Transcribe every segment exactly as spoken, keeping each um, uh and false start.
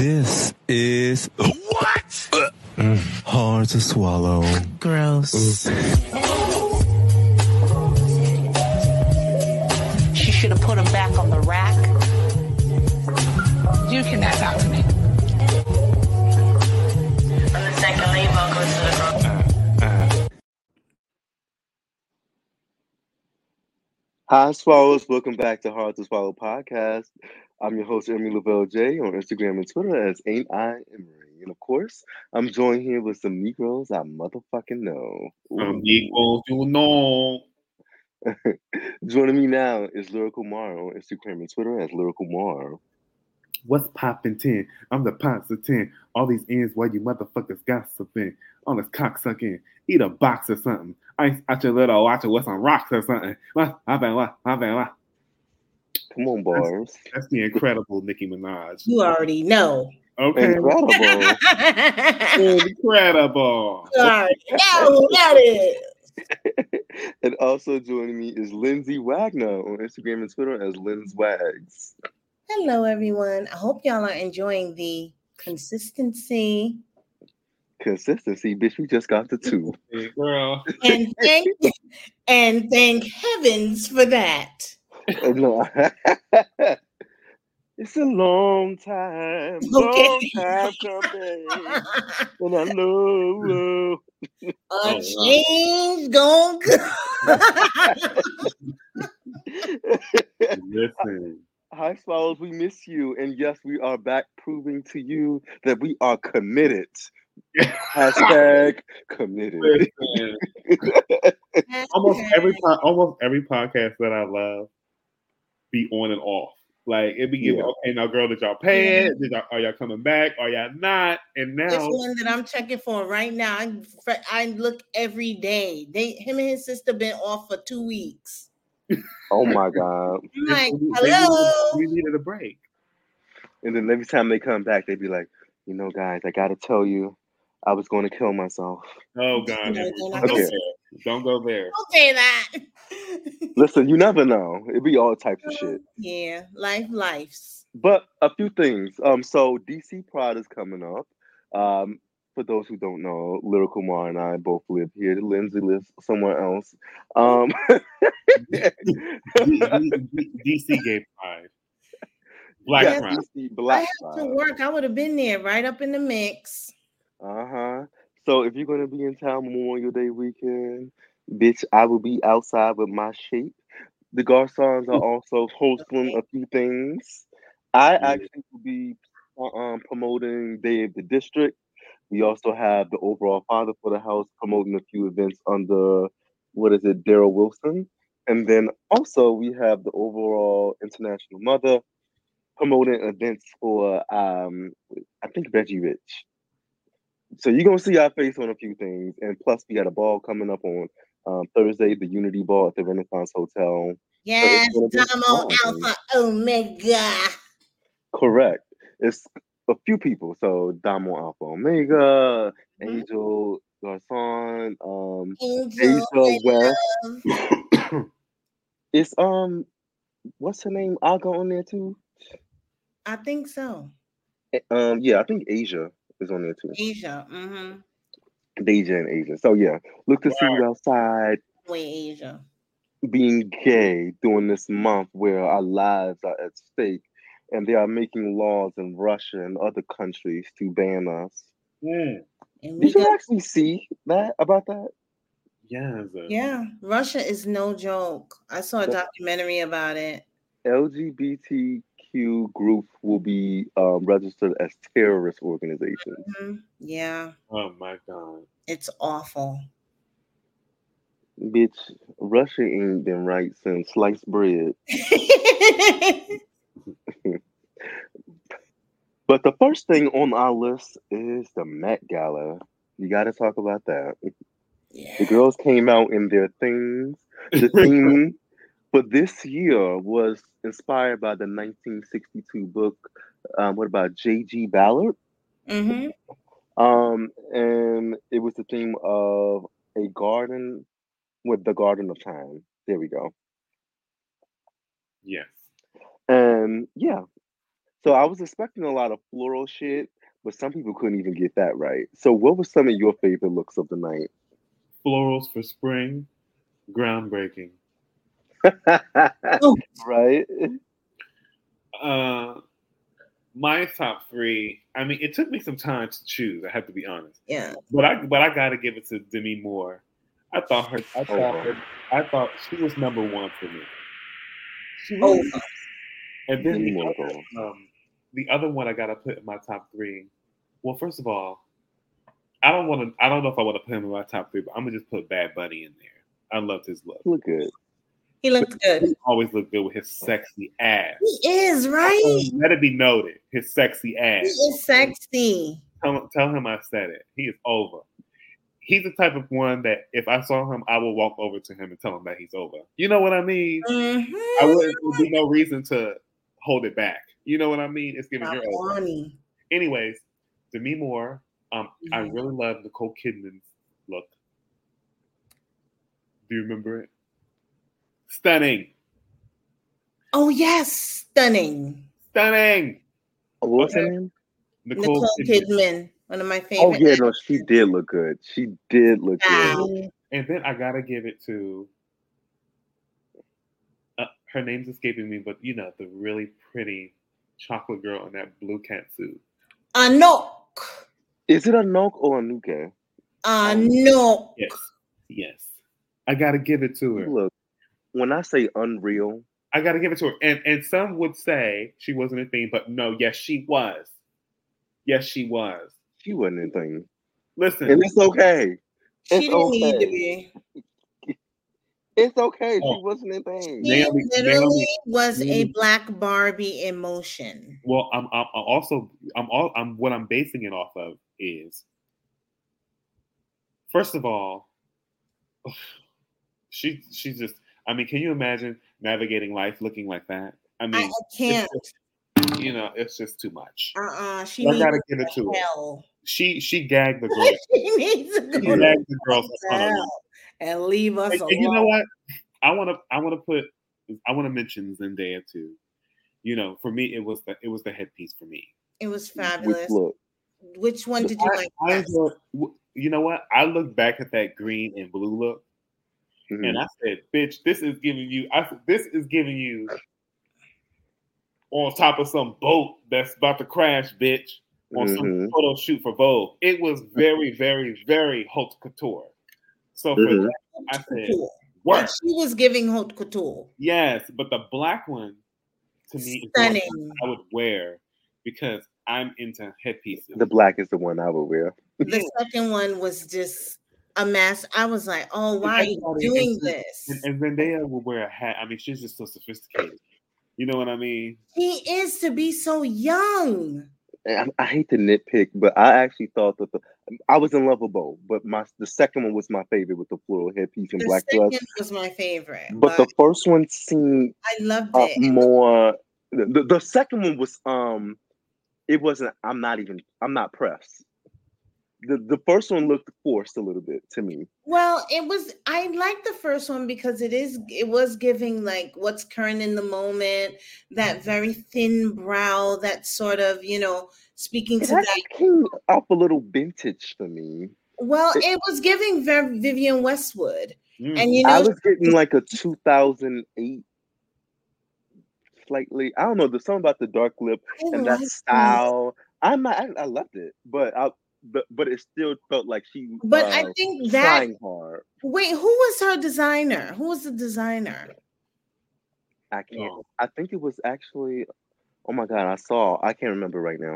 This is what? Uh, hard to swallow. Gross. She should have put him back on the rack. You cannot talk to me. On the second lead vocals to the girl. Uh, uh. Hi, Swallows. Welcome back to Hard to Swallow podcast. I'm your host, Emery Lavelle J, on Instagram and Twitter as Ain't I Emery. And of course, I'm joined here with some Negroes I motherfucking know. Some Negroes you know. Joining me now is Lyrical Mar on Instagram and Twitter as Lyrical Mar. What's poppin' ten? I'm the pops of ten. All these ends where you motherfuckers gossiping. All this cocksucking. Eat a box or something. I ain't out your little watch it with some rocks or something. What? My bad, what? My bad, what? Come on, bars. That's, that's the incredible Nicki Minaj. You already know. Okay. Incredible. Incredible. You already know who that is. And also joining me is Lindsay Wagner on Instagram and Twitter as Linz Wags. Hello, everyone. I hope y'all are enjoying the consistency. Consistency, bitch. We just got the two. Hey, girl. And thank and thank heavens for that. No. It's a long time, Okay. long time coming, and I know A wow. change gon' Listen. Hi, Swallows, we miss you, and yes, we are back proving to you that we are committed. Hashtag committed. Listen. almost every po- almost every podcast that I love be on and off. Like it be giving, Yeah. okay, now girl, did y'all pay it? Did y'all, are y'all coming back? Are y'all not? And This now one that I'm checking for right now, I, I look every day. They, him and his sister been off for two weeks. Oh my God. I'm like, we, hello. we needed a break. And then every time they come back, they be like, you know, guys, I gotta tell you, I was going to kill myself. Oh God, No, don't, they're go not. there. Don't go there. Don't say that. Listen, you never know. It be all types of shit. Yeah, life, lifes. But a few things. Um, so D C Pride is coming up. Um, for those who don't know, Lyrical Mar and I both live here. Lindsay lives somewhere else. Um, D C gay pride. Black yes, pride. D C I Black have to Pride. work. I would have been there, right up in the mix. Uh huh. So if you're gonna be in town Memorial Day weekend, bitch, I will be outside with my shape. The Garcons are also hosting a few things. I actually will be um, promoting Day of the District. We also have the overall father for the house promoting a few events under, what is it, Daryl Wilson. And then also we have the overall international mother promoting events for, um, I think, Reggie Rich. So you're going to see our face on a few things. And plus we got a ball coming up on um, Thursday, the Unity Ball at the Renaissance Hotel. Yes, So it's gonna be Damo fun. Alpha Omega. Correct. It's a few people. So Damo Alpha Omega, Mhm. Angel Garcon, um, Angel Asia West. Love. It's um, what's her name? Aga on there too. I think so. Um, yeah, I think Asia is on there too. Asia. Mm-hmm. Deja and Asia. So yeah, look to see you outside Wait, Asia. being gay during this month where our lives are at stake, and they are making laws in Russia and other countries to ban us. Mm. And we Did you got, actually see that about that? Yes. yeah, Russia is no joke. I saw a The- documentary about it. L G B T Q groups will be um, registered as terrorist organizations. Mhm. Yeah, Oh my God. it's awful. Bitch, Russia ain't been right since sliced bread. But the first thing on our list is the Met Gala. You got to talk about that. Yeah. The girls came out in their things. The theme for this year was inspired by the nineteen sixty-two book, um, what about J G Ballard? Mm-hmm. Um, and it was the theme of a garden with the Garden of Time. There we go. Yes. And yeah, So I was expecting a lot of floral shit, but some people couldn't even get that right. So what were some of your favorite looks of the night? Florals for spring, groundbreaking. Oh. Right? Uh, my top three. I mean, it took me some time to choose. I have to be honest. Yeah. But I but I gotta give it to Demi Moore. I thought her. I thought her. I thought she was number one for me. She Oh. was. And then Demi the Moore, other, um, the other one I gotta put in my top three. Well, first of all, I don't want to. I don't know if I want to put him in my top three, but I'm gonna just put Bad Bunny in there. I loved his look. Look good. He looked good. He always looked good with his sexy ass. He is, right? Let it be noted, his sexy He ass. is sexy. Tell, tell him I said it. He is over. He's the type of one that if I saw him, I will walk over to him and tell him that he's over. You know what I mean? Mm-hmm. I wouldn't. There'd be no reason to hold it back. You know what I mean? It's giving Not your over. funny. Anyways, Demi Moore. Um, I Mhm. really love Nicole Kidman's look. Do you remember it? Stunning, Oh yes, stunning. stunning. What's her Okay. name? Nicole, Nicole Kidman. Kidman, one of my Oh favorite. yeah, no, she did look good. She did look good. Wow. And then I gotta give it to. Uh, her name's escaping me, but you know the really pretty chocolate girl in that blue catsuit. Anok. Is it a Nook or a Nuke? Anok. Yes, yes. I gotta give it to her. Look, when I say unreal, I gotta give it to her. And and some would say she wasn't a thing, but no, yes, she was. Yes, she was. she wasn't anything. Listen, And it's okay. She It's didn't need to okay. be. It's okay. She Oh. wasn't anything. She Naomi- literally Naomi- was a Naomi- black Barbie in motion. well, I'm, I'm I'm also I'm all I'm what I'm basing it off of is first of all, she she's just. I mean, can you imagine navigating life looking like that? I I, mean, I can't. it's just, you know, it's just too much. Uh-uh. She I needs gotta to give it go to her. hell. She she gagged the girl. She needs to go She to gagged the girls in front of them. hell and leave us And, alone. and you know what? I want to I want to put I want to mention Zendaya too. You know, for me, it was the it was the headpiece for me. It was Which fabulous. look, Which one did you I, like I best? enjoyed- w- you know what? I look back at that green and blue look, mhm. and I said, "Bitch, this is giving you. I said, this is giving you on top of some boat that's about to crash, bitch, on some Mhm. photo shoot for Vogue." It was very, very, very haute couture. So for Mhm. that, I said, Couture. "Work." Like she was giving haute couture. Yes, but the black one to me is the one Stunning. I would wear because I'm into headpieces. The black is the one I would wear. The Yeah. second one was just a mess. I was like, oh, why are you everybody- doing and- this? And, and Zendaya will wear a hat. I mean, she's just so sophisticated. You know what I mean? He is to be so young. And I, I hate to nitpick, but I actually thought that the I was in love with both, but my the second one was my favorite with the floral headpiece and The black second dress. was my favorite, But but the first one seemed I loved uh, it. more. The, the the second one was um, it wasn't. I'm not even. I'm not pressed. The the first one looked forced a little bit to me. Well, it was. I like the first one because it is. It was giving like what's current in the moment. That very thin brow. That sort of you know speaking It to that. actually came off a little vintage for me. Well, it- it was giving very Vivian Westwood, Mm. and you I know was getting like a two thousand eight, slightly. I don't know. There's something about the dark lip I and that liked it. style. I'm not, I, I loved it, but I but but it still felt like she. But uh, I think was that. trying hard. Wait, who was her designer? Who was the designer? I can't. Oh. I think it was actually. Oh my god! I saw. I can't remember right now.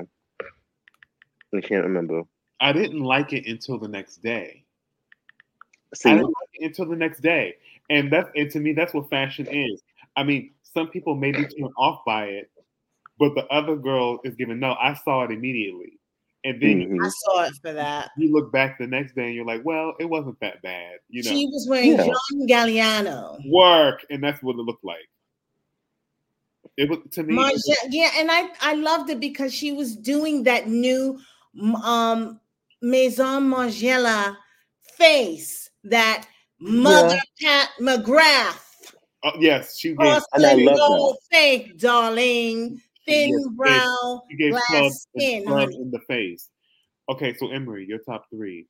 I can't remember. I didn't like it until the next day. See, I didn't like it until the next day, and that's and to me that's what fashion is. I mean, some people may be turned off by it, but the other girl is giving no. I saw it immediately, and then mhm. I saw it for that. you look back the next day and you're like, well, it wasn't that bad, you know. She was wearing Yeah. John Galliano. Work, and that's what it looked like. It was to me. it was- Marge- yeah, and I I loved it because she was doing that new um Maison Margiela face, that Mother Pat McGrath. oh, yes, she gave. Cross And I the love road fake, darling. thin Yes, brow, She gave glass club, skin, club honey. in the face. Okay, so Emery, your top three.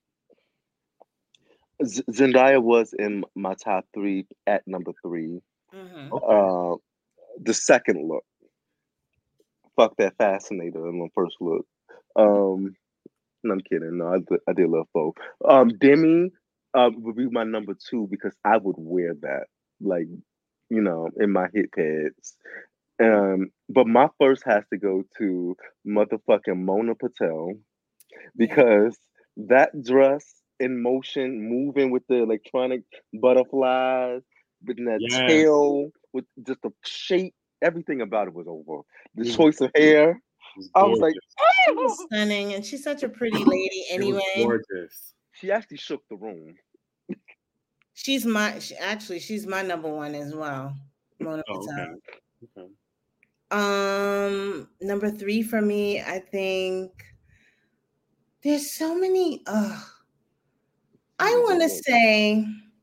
Z- Zendaya was in my top three at number three. Mhm. Okay. Uh, the second look, fuck that fascinator in the first look. Um, no, I'm kidding. No, I, d- I did love both. Um, Demi uh, would be my number two because I would wear that, like, you know, in my hit pads. Um, but my first has to go to motherfucking Mona Patel Yeah. because that dress in motion, moving with the electronic butterflies, with that Yes. tail, with just the shape, everything about it was over. The It was, choice of hair, it was I was like, gorgeous. She was stunning, and she's such a pretty lady. It was Anyway, gorgeous. she actually shook the room. she's my she, actually she's my number one as well. Mona Oh, Patel. okay. Okay. Um, number three for me, I think there's so many. Uh, I want to say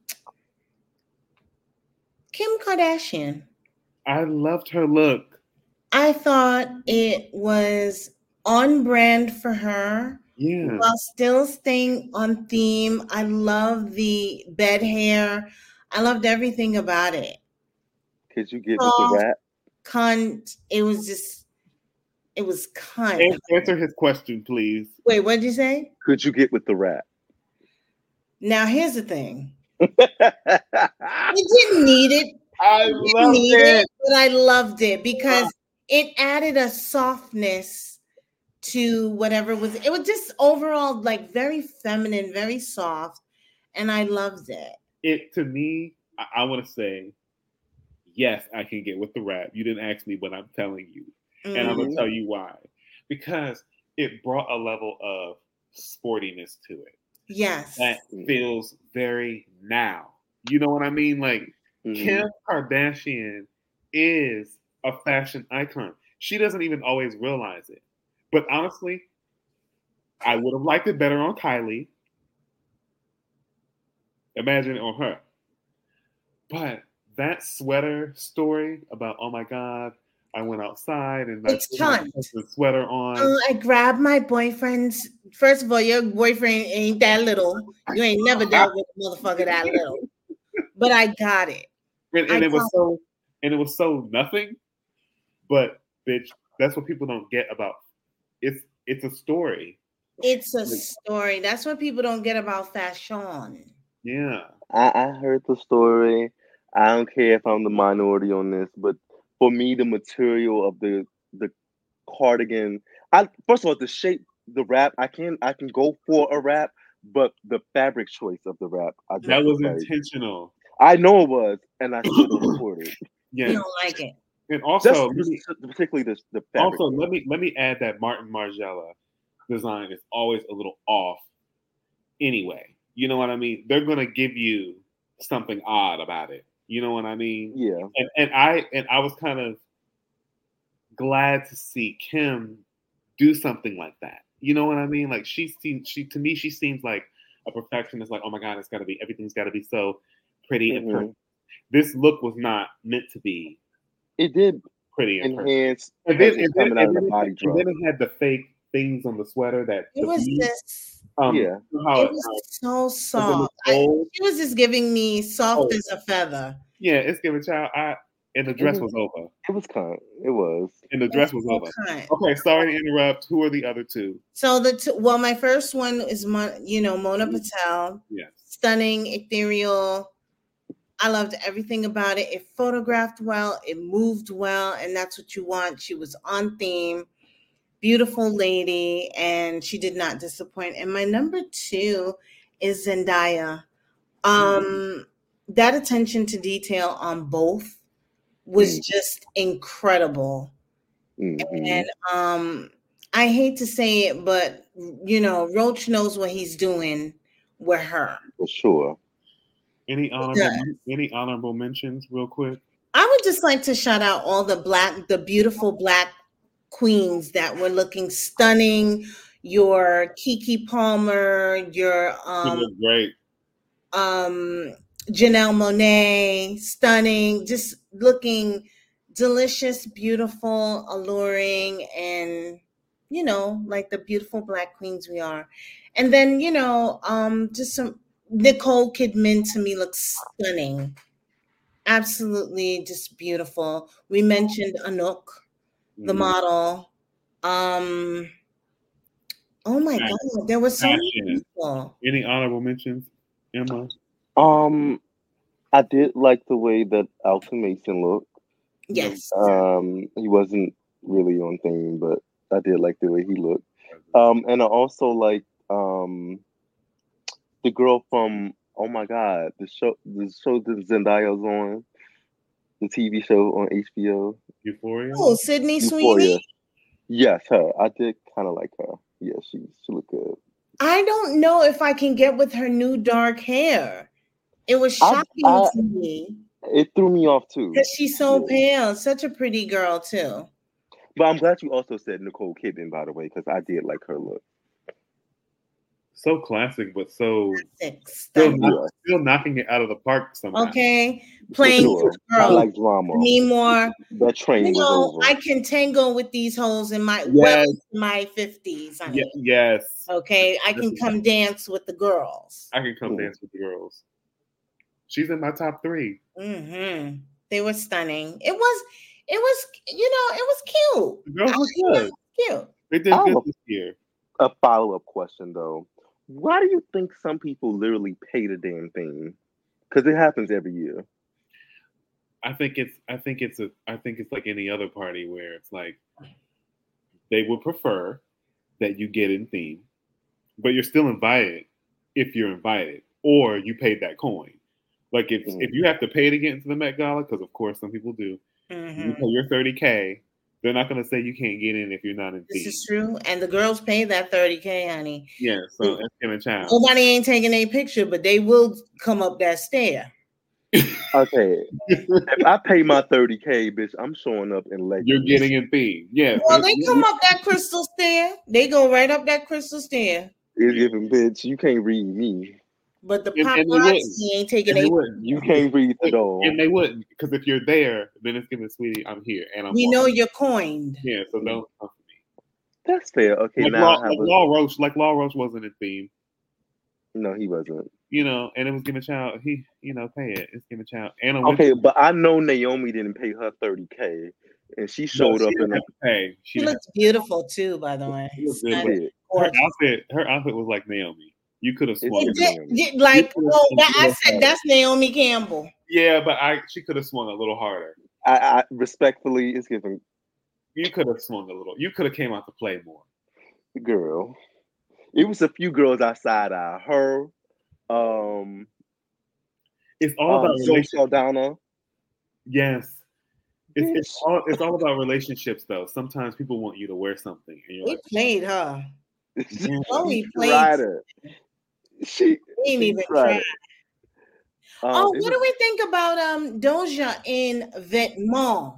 Kim Kardashian. I loved her look. I thought it was on brand for her Yeah. while still staying on theme. I love the bed hair. I loved everything about it. Could you get with the Soft, rap? cunt. It was just, it was cunt. An- Answer his question, please. Wait, what did you say? Could you get with the rap? Now, here's the thing. It didn't need it. I I didn't loved need it. it, but I loved it because it added a softness to whatever was. It was just overall like very feminine, very soft, and I loved it. It to me, I, I want to say, yes, I can get with the rap. You didn't ask me, but I'm telling you, and I'm gonna Mhm. tell you why. Because it brought a level of sportiness to it Yes, that feels very now. You know what I mean? Like Mhm. Kim Kardashian is a fashion icon. She doesn't even always realize it. But honestly, I would have liked it better on Kylie. Imagine it on her. But that sweater story about, oh my God, I went outside and I It's put my cunt. husband's sweater on. Uh, I grabbed my boyfriend's. First of all, your boyfriend ain't that little. You ain't never dealt with a motherfucker that little. But I got it. And, I and it was got so and it was so nothing. But bitch, that's what people don't get about it's it's a story. It's a story. That's what people don't get about fashion. Yeah. I, I heard the story. I don't care if I'm the minority on this, but for me, the material of the the cardigan, I first of all the shape, the wrap, I can I can go for a wrap, but the fabric choice of the wrap, I just That was like, intentional. I know it was, and I still don't support it. Yeah. You don't like it. And also, Just let me, particularly the the fabric. also let me let me add that Martin Margiela design is always a little off anyway. You know what I mean? They're gonna give you something odd about it. You know what I mean? Yeah. And and I and I was kind of glad to see Kim do something like that. You know what I mean? Like she seems she to me she seems like a perfectionist. Like, oh my God, it's got to be everything's got to be so pretty Mhm. and perfect. This look was not meant to be It did pretty and perfect. enhance And then, because and it's then, coming out and of the then, body it, drop. and then it had the fake things on the sweater that It the was beads, just, um, Yeah. how it it, was how it- so the soft. I, gold. it was just giving me soft Oh. as a feather. Yeah, it's giving child. I and the dress was over. It was kind. It was. And the dress was So over. kind. Okay, sorry to interrupt. Who are the other two? So the t- well, my first one is Mon- you know Mona Patel, Yes. stunning, ethereal. I loved everything about it. It photographed well, it moved well, and that's what you want. She was on theme, beautiful lady, and she did not disappoint. And my number two is Zendaya. Um, that attention to detail on both was Mm. just incredible. Mhm. And um, I hate to say it, but you know, Roach knows what he's doing with her. For sure. Any honorable any honorable mentions, real quick? I would just like to shout out all the black, the beautiful black queens that were looking stunning. Your Kiki Palmer, your It um, looked great. um, Janelle Monáe, stunning, just looking delicious, beautiful, alluring, and you know, like the beautiful black queens we are. And then, you know, um, just some Nicole Kidman to me looks stunning. Absolutely just beautiful. We mentioned Anouk, the Mhm. model. Um, oh my Fashion. God, there were so many Fashion. people. Any honorable mentions, Emma? Um, I did like the way that Alton Mason looked. Yes. Um, he wasn't really on theme, but I did like the way he looked. Um, and I also liked um the girl from oh my god, the show the show that Zendaya's on, the T V show on H B O. Euphoria. Oh, Sydney Euphoria. Sweeney. Yes, her. I did kind of like her. Yeah, she she looked good. I don't know if I can get with her new dark hair. It was I, shocking I to me it threw me off too. because she's so Yeah. pale. Such a pretty girl too. But I'm glad you also said Nicole Kidman, by the way, because I did like her look. So classic, but so Classic, still, stunning. knock, still knocking it out of the park somehow. Okay, For playing sure. I girl. like drama. Me more. That train You was know, over. I can tango with these hoes in my well Yes. into my fifties, honey. Ye- yes. Okay, I can come dance with the girls. I can come Cool. dance with the girls. She's in my top three. Mm-hmm. They were stunning. It was, it was, you know, it was cute. The girls I look thought it good. was cute. They did I good love- this year. A follow up question though. Why do you think some people literally pay the damn thing? Because it happens every year. I think it's I think it's a I think it's like any other party where it's like they would prefer that you get in theme, but you're still invited if you're invited, or you paid that coin. Like if Mhm. if you have to pay to get into the Met Gala, because of course some people do, you Mhm. pay your thirty K, they're not gonna say you can't get in if you're not in This theme. is true. And the girls pay that thirty K, honey. Yeah, so it's gonna child. Nobody ain't taking a picture, but they will come up that stair. Okay. If I pay my thirty K, bitch, I'm showing up in leggings. You're getting in theme. Yeah. Well, they come up that crystal stair. They go right up that crystal stair. It's giving, bitch, you can't read me. But the And- and they paparazzi wouldn't. ain't taking And they a wouldn't. You can't read the door. And they wouldn't, because if you're there, then it's giving, sweetie, I'm here and I'm We walking. know you're coined. Yeah, so don't come for me. That's fair. Okay, Like, now Law, I have like a Law Roach, like Law Roach wasn't in theme, no, he wasn't. you know, and it was giving child. He, you know, pay it. It's giving child. Anna Wintour, Okay, but I know Naomi didn't pay her thirty K, and she no, showed she up didn't in a. have to pay. She She didn't looks beautiful too, by the way. She looks good, Stunning. It did. have- her Gorgeous. outfit, her outfit was like Naomi. You could have It swung. did. it. It did- did- like, You could've oh, swung that, a I little said harder. that's Naomi Campbell. Yeah, but I she could have swung a little harder. I, I respectfully, it's giving You could have swung a little. You could have came out to play more. girl. It was a few girls outside eye. Her, um, It's all um, about Zoe relationships. Saldana. Yes. It's, Bitch. it's all it's all about relationships though. Sometimes people want you to wear something and you're We like, played her. Oh, She he played. tried it. She, We ain't she even tried tried. it. Um, Oh, it what was- do we think about um Doja in Vetements?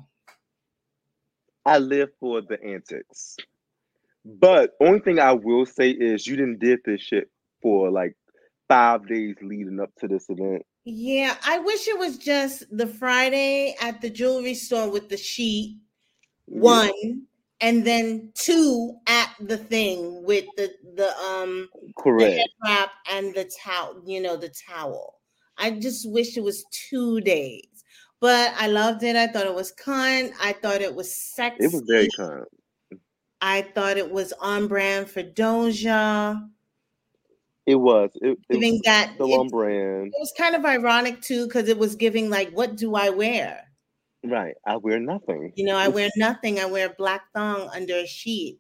I live for the antics. But only thing I will say is you didn't did this shit for like five days leading up to this event. Yeah, I wish it was just the Friday at the jewelry store with the sheet, one, and then two at the thing with the the um the Correct. head wrap and the towel, you know, the towel. I just wish it was two days. But I loved it. I thought it was cunt. I thought it was sexy. It was very kind. I thought it was on brand for Doja. It was. It, it Giving was that still it, on brand. it was kind of ironic too, because it was giving like, what do I wear? Right. I wear nothing. You know, I wear nothing. I wear a black thong under a sheet.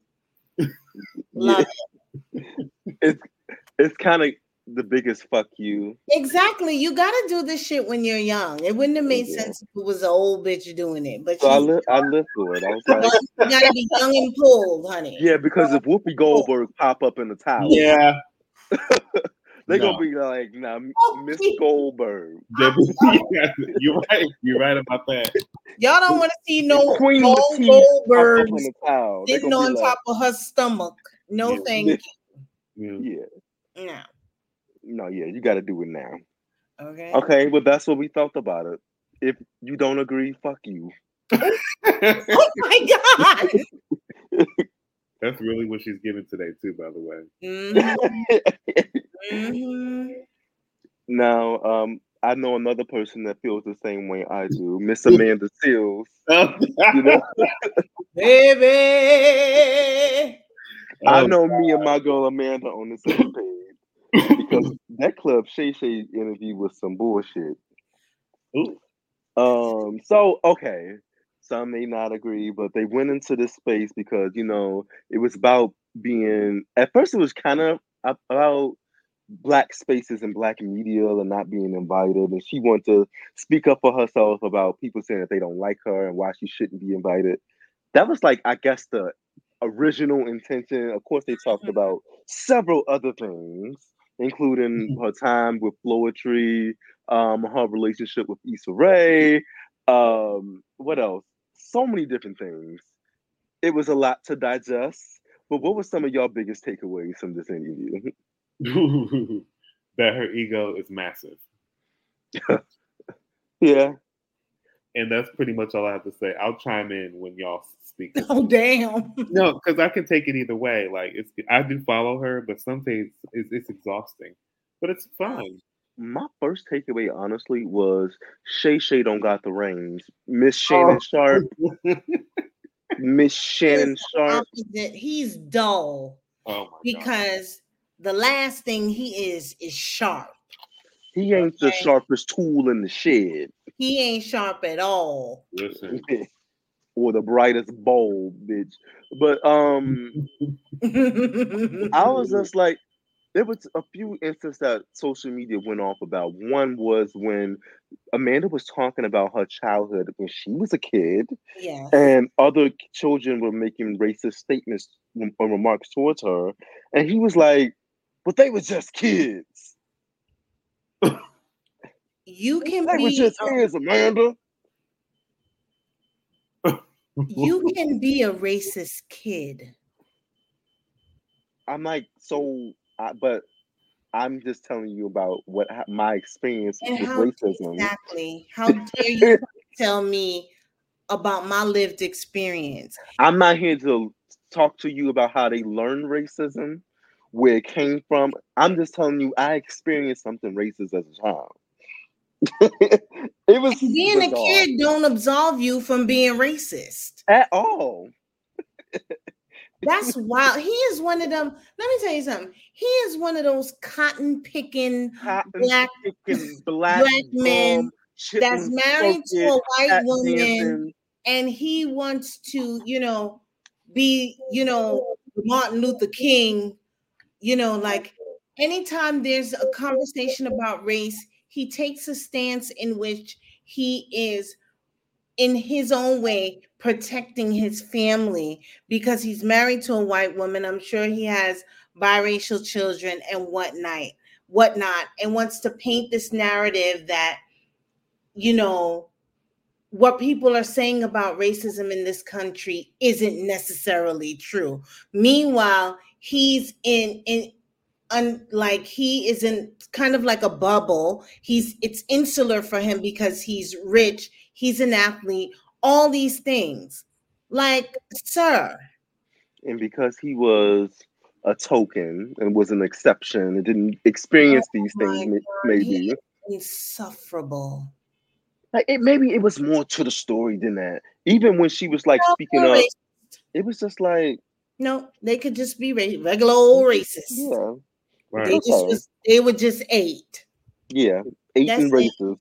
Love Yeah. It's it's kind of the biggest fuck you. Exactly. You gotta do this shit when you're young. It wouldn't have made Yeah. sense if it was an old bitch doing it. But So I she's, live I live for it. I was like, you gotta be young and pulled, honey. yeah, because if Whoopi Goldberg pop up in the tower, yeah. they're No. gonna be like, nah, Oh, Miss please. Goldberg. Yeah, you're right. You're right about that. Y'all don't want to see no Queen Gold Latifah pop up Goldbergs in the tower. They're sitting gonna on be like, top of her stomach. No, Yeah. thank Yeah. yeah, you. No. no, yeah, you got to do it now. Okay. Okay, well, that's what we thought about it. If you don't agree, fuck you. Oh my God. That's really what she's giving today, too, by the way. Mm-hmm. Mm-hmm. Now, um, I know another person that feels the same way I do, Miss Amanda Seals. You know, Baby. I Oh, know me and my girl Amanda on the same page because that Club Shay Shay interview was some bullshit. Ooh. Um, so okay, some may not agree, but they went into this space because you know it was about being. At first, it was kind of about black spaces and black media and not being invited, and she wanted to speak up for herself about people saying that they don't like her and why she shouldn't be invited. That was like, I guess, the original intention. Of course, they talked about several other things, including her time with Floetry, um, her relationship with Issa Rae, um, what else? So many different things. It was a lot to digest. But what were some of your biggest takeaways from this interview? That her ego is massive. Yeah. And that's pretty much all I have to say. I'll chime in when y'all speak. Oh, damn. No, because I can take it either way. Like, it's I do follow her, but some days it's, it's exhausting. But it's fine. My first takeaway, honestly, was Shay Shay don't got the reins. Miss Shannon Sharp. Miss Shannon He's Sharp. opposite. He's dull Oh my god. because the last thing he is is sharp. He ain't the Okay. sharpest tool in the shed. He ain't sharp at all. Listen. Or the brightest bulb, bitch. But um I was just like, there was a few instances that social media went off about. One was when Amanda was talking about her childhood when she was a kid, Yes. and other children were making racist statements or remarks towards her, and he was like, "But they were just kids. You can They were be just a, kids, Amanda." you can be a racist kid. I'm like, so, I, but I'm just telling you about what ha- my experience And with how racism. exactly? How dare you tell me about my lived experience? I'm not here to talk to you about how they learn racism, where it came from. I'm just telling you I experienced something racist as a child. It was Being a bizarre. kid don't absolve you from being racist. At all. That's wild. He is one of them. Let me tell you something. He is one of those cotton picking Cotton black picking black, black men bum, that's chitlin married to a circuit, white tap woman, dancing. and he wants to, you know, be, you know, Martin Luther King. You know, like anytime there's a conversation about race, he takes a stance in which he is, in his own way, protecting his family because he's married to a white woman. I'm sure he has biracial children and whatnot, whatnot, and wants to paint this narrative that, you know, what people are saying about racism in this country isn't necessarily true. Meanwhile, he's in in un, like he is in kind of like a bubble. He's it's insular for him because he's rich, he's an athlete, all these things. Like, sir, And because he was a token and was an exception and didn't experience these my things, may- God, he maybe. is insufferable. Like it, maybe it was more to the story than that. Even when she was like No, speaking they're up, racist. it was just like, No, they could just be ra- regular old racists. yeah, Right. They just Okay. was, they were just eight. yeah, eight That's and it. racist.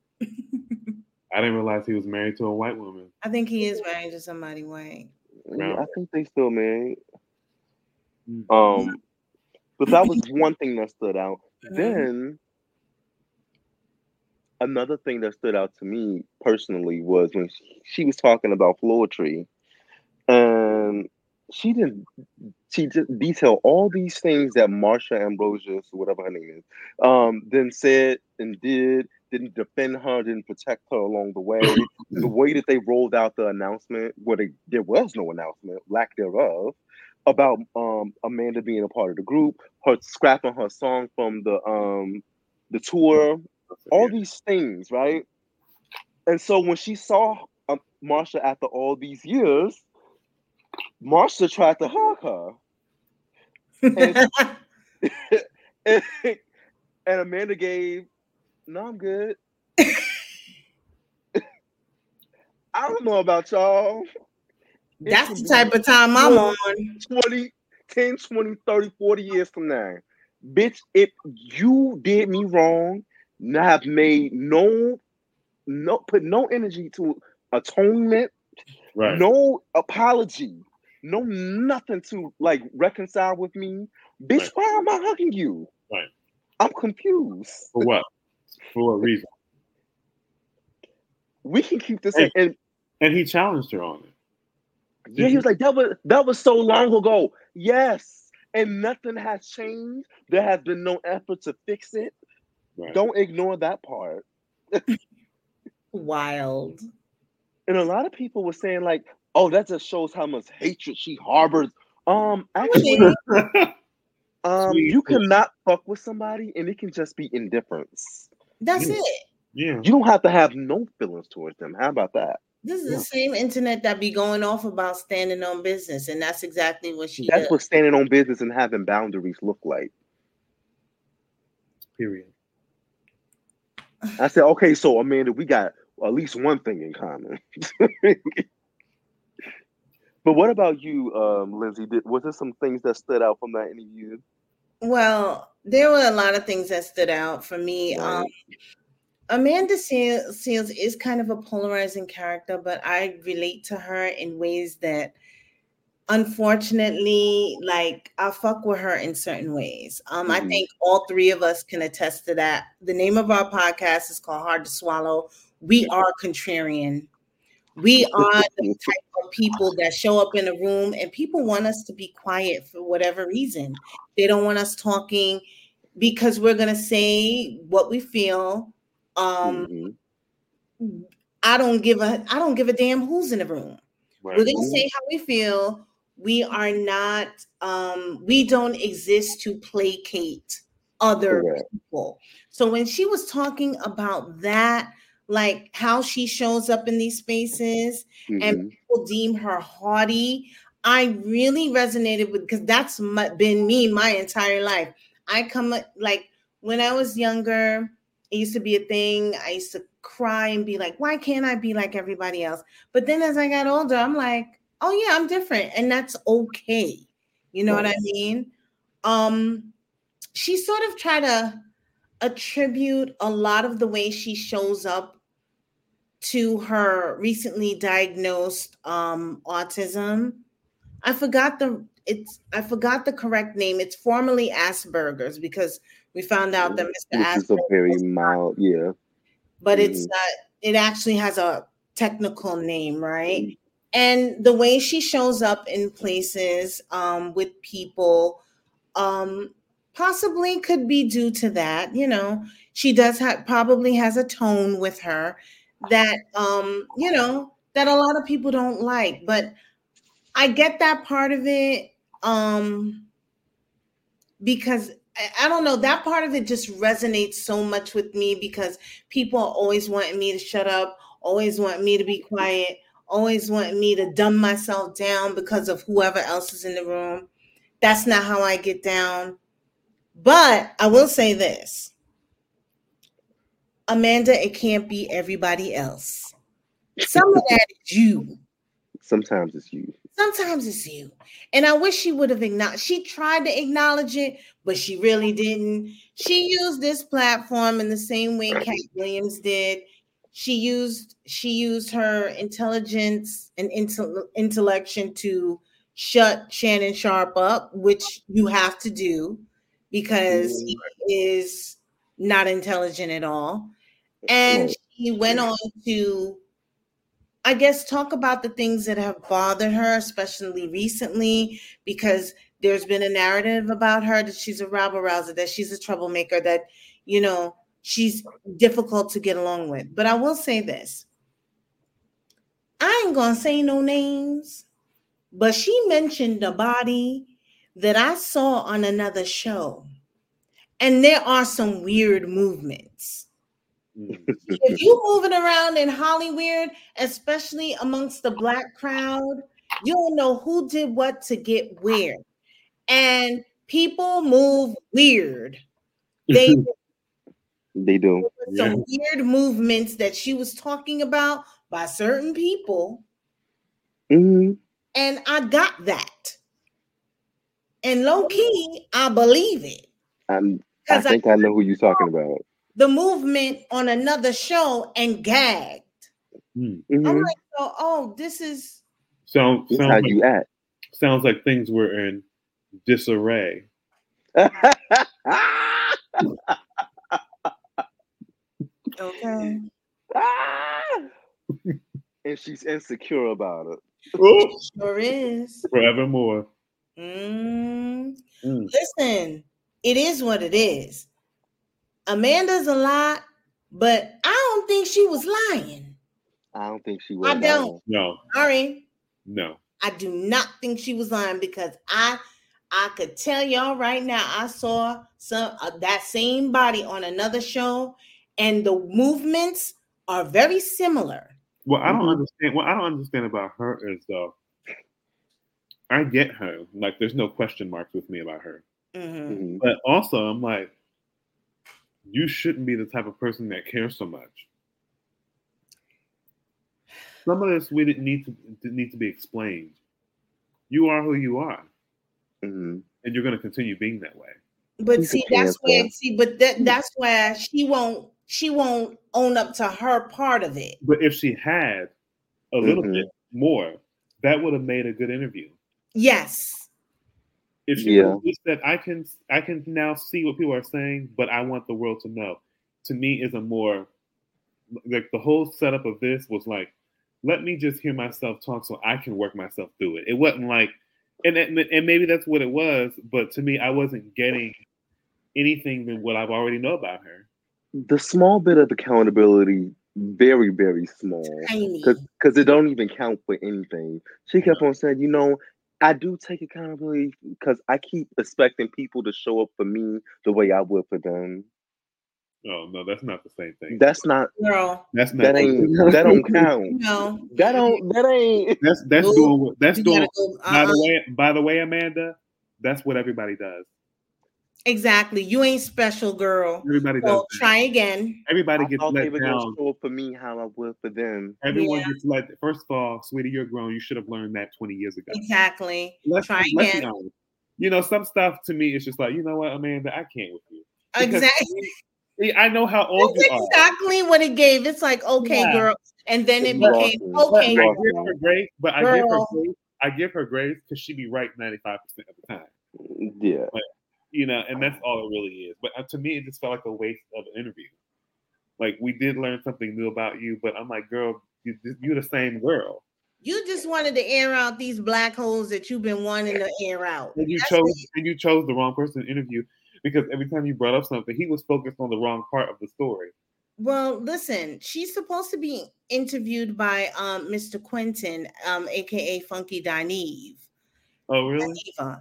I didn't realize he was married to a white woman. I think he is married to somebody white. Yeah, I think they still married. Mm. Um, but that was one thing that stood out. Mhm. Then another thing that stood out to me personally was when she, she was talking about Floetry, and she didn't. She just detailed all these things that Marsha Ambrosius, whatever her name is, um, then said and did. Didn't defend her, didn't protect her along the way. The way that they rolled out the announcement, where they, there was no announcement, lack thereof, about um, Amanda being a part of the group, her scrapping her song from the um, the tour, all Yeah. these things, right? And so when she saw um, Marsha, after all these years, Marsha tried to hug her. And, and, and Amanda gave, no, I'm good. I don't know about y'all. That's the type of time I'm on. twenty, ten, twenty, thirty, forty years from now. Bitch, if you did me wrong, and I have made no, no, put no energy to atonement, Right. no apology, no nothing to like reconcile with me, bitch, Right. why am I hugging you? Right. I'm confused. For what? For what reason? We can keep this Hey. in. And, And he challenged her on it. yeah, he was like, that was that was so long ago. Yes. And nothing has changed. There has been no effort to fix it. Right. Don't ignore that part. Wild. And a lot of people were saying, like, oh, that just shows how much hatred she harbors. Um, actually, um, you cannot fuck with somebody and it can just be indifference. That's Yeah. it. Yeah. You don't have to have no feelings towards them. How about that? This is Yeah. the same internet that be going off about standing on business, and that's exactly what she That's does. what standing on business and having boundaries look like. Period. I said, okay, so Amanda, we got at least one thing in common. But what about you, um, Lindsay? Did, was there some things that stood out from that interview? Well, there were a lot of things that stood out for me. Right. Um, Amanda Seals, Seals is kind of a polarizing character, but I relate to her in ways that, unfortunately, like I fuck with her in certain ways. Um, I Mhm. think all three of us can attest to that. The name of our podcast is called Hard to Swallow. We are contrarian. We are the type of people that show up in a room and people want us to be quiet for whatever reason. They don't want us talking because we're going to say what we feel. Um, Mhm. I don't give a I don't give a damn who's in the room. Right. We're going to say how we feel. We are not um, we don't exist to placate other Correct. people. So when she was talking about that, like how she shows up in these spaces and Mhm. people deem her haughty, I really resonated with, because that's my, been me my entire life. I come like when I was younger, it used to be a thing. I used to cry and be like, why can't I be like everybody else? But then as I got older, I'm like, oh yeah, I'm different. And that's okay. You know Right. what I mean? Um, she sort of tried to attribute a lot of the way she shows up to her recently diagnosed um, autism. I forgot the it's I forgot the correct name. It's formerly Asperger's because we found out that Mister Which is a very Asperger's, mild, yeah. but it's Mhm. uh, it actually has a technical name, right? Mhm. And the way she shows up in places um, with people um, possibly could be due to that. You know, she does have probably has a tone with her that um, you know that a lot of people don't like, but I get that part of it um, because I, I don't know, that part of it just resonates so much with me because people are always wanting me to shut up, always want me to be quiet, always want me to dumb myself down because of whoever else is in the room. That's not how I get down. But I will say this, Amanda, it can't be everybody else. Some of that is you. Sometimes it's you. Sometimes it's you. And I wish she would have acknowledged. She tried to acknowledge it, but she really didn't. She used this platform in the same way Cat Williams did. She used she used her intelligence and intel- intellection to shut Shannon Sharp up, which you have to do because he is not intelligent at all. And Right. she went on to, I guess, talk about the things that have bothered her, especially recently, because there's been a narrative about her that she's a rabble rouser, that she's a troublemaker, that, you know, she's difficult to get along with. But I will say this. I ain't going to say no names, but she mentioned a body that I saw on another show. And there are some weird movements. Mm. If you moving around in Hollywood, especially amongst the black crowd, you don't know who did what to get where. And people move weird. They They do. there were some weird movements that she was talking about by certain people, hmm and I got that. And low key, I believe it. I'm, I Because I think I know who you're talking about. the movement on another show and gagged. Mm. I'm Mhm. like, oh, oh, this is Sound, This sounds how like, you act. sounds like things were in disarray. okay. And she's insecure about it. Oh, Sure is. forevermore. Mm. Mm. Listen, it is what it is. Amanda's a lot, but I don't think she was lying. I don't think she was. I don't. either. No, Sorry. no. I do not think she was lying because I I could tell y'all right now I saw some uh, that same body on another show and the movements are very similar. What I don't Mhm. understand, what I don't understand about her is though, I get her. Like, there's no question marks with me about her. Mhm. Mhm. But also, I'm like, you shouldn't be the type of person that cares so much. Some of this we didn't need to didn't need to be explained. You are who you are, Mhm. and you're going to continue being that way. But He's a see, that's where cancer. see, but that that's where she won't she won't own up to her part of it. But if she had a little Mhm. bit more, that would have made a good interview. Yes. If she Yeah. would have said, "I can, I can now see what people are saying, but I want the world to know," to me is a more like the whole setup of this was like, let me just hear myself talk so I can work myself through it. It wasn't like, and and maybe that's what it was, but to me, I wasn't getting anything than what I've already know about her. The small bit of accountability, very, very small, Tiny. because it don't even count for anything. She kept on saying, you know, I do take accountability because I keep expecting people to show up for me the way I would for them. Oh no, that's not the same thing. That's not. Girl. That's not. That ain't. That don't count. No. That don't. That ain't. That's that's Nope. doing what that's You doing. gotta go, By the uh-uh. way, by the way, Amanda, that's what everybody does. Exactly. You ain't special, girl. Everybody does. So that. try again. Everybody I gets thought they let were gonna down. show up for me how I would for them. Everyone Yeah. gets let. First of all, sweetie, you're grown. You should have learned that twenty years ago. Exactly. Let's, Try let's be again. honest. You know, some stuff to me is just like, you know what, Amanda, I can't with you. Because Exactly. see, I know how old That's you are. exactly what it gave. It's like, okay, Yeah. girl. And then it You became, lost me. But okay, You I lost give me. her grace. But I give her Girl. grace. I give her grace because she be right ninety-five percent of the time. Yeah. You know, and that's all it really is. But uh, to me, it just felt like a waste of an interview. Like, we did learn something new about you, but I'm like, girl, you, you're the same girl. you just wanted to air out these black holes that you've been wanting to air out. And you That's chose it. and you chose the wrong person to interview because every time you brought up something, he was focused on the wrong part of the story. Well, listen, she's supposed to be interviewed by um, Mister Quentin, um, aka Funky Dineve. Oh, really? Dineva.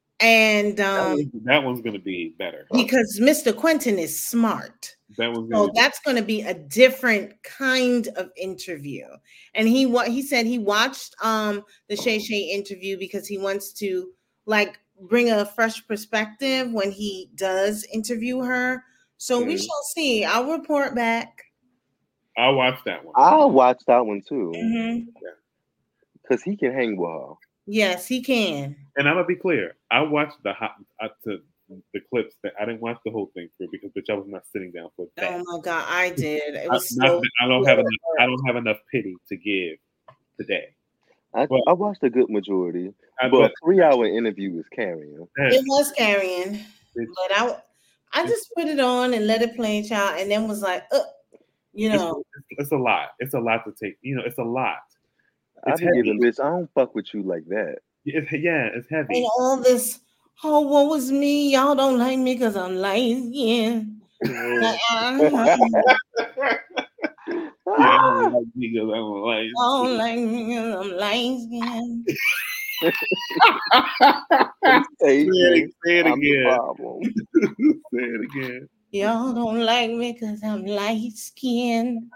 And That, um, one's, that one's going to be better. because Mister Quentin is smart. That one's So going to that's going to be a different kind of interview. And he what he said he watched um the Shay Shay interview because he wants to like bring a fresh perspective when he does interview her. So we Mhm. shall see. I'll report back. I'll watch that one. I'll watch that one too Mhm. because he can hang with her. Yes, he can. And I'm going to be clear. I watched the hot uh, to, the clips. That I didn't watch the whole thing through because bitch, I was not sitting down for that. Oh my god, I did. It I, was not so that I don't have enough. I don't have enough pity to give today. I, Well- I watched a good majority, I, but a but three-hour interview is carrying. it was carrying. It's- But I I just put it on and let it play, child, and then was like, uh, you know. It's, it's a lot. It's a lot to take. You know, it's a lot. I It's be heavy. giving bitch. I don't fuck with you like that. It's, yeah, it's heavy. And all this, oh, what was me? Y'all don't like me because I'm light skin. yeah, I don't like niggas. I don't like. Don't like me because I'm light skin. Say Say it, say it I'm the again. problem. Say it again. Y'all don't like me because I'm light skinned.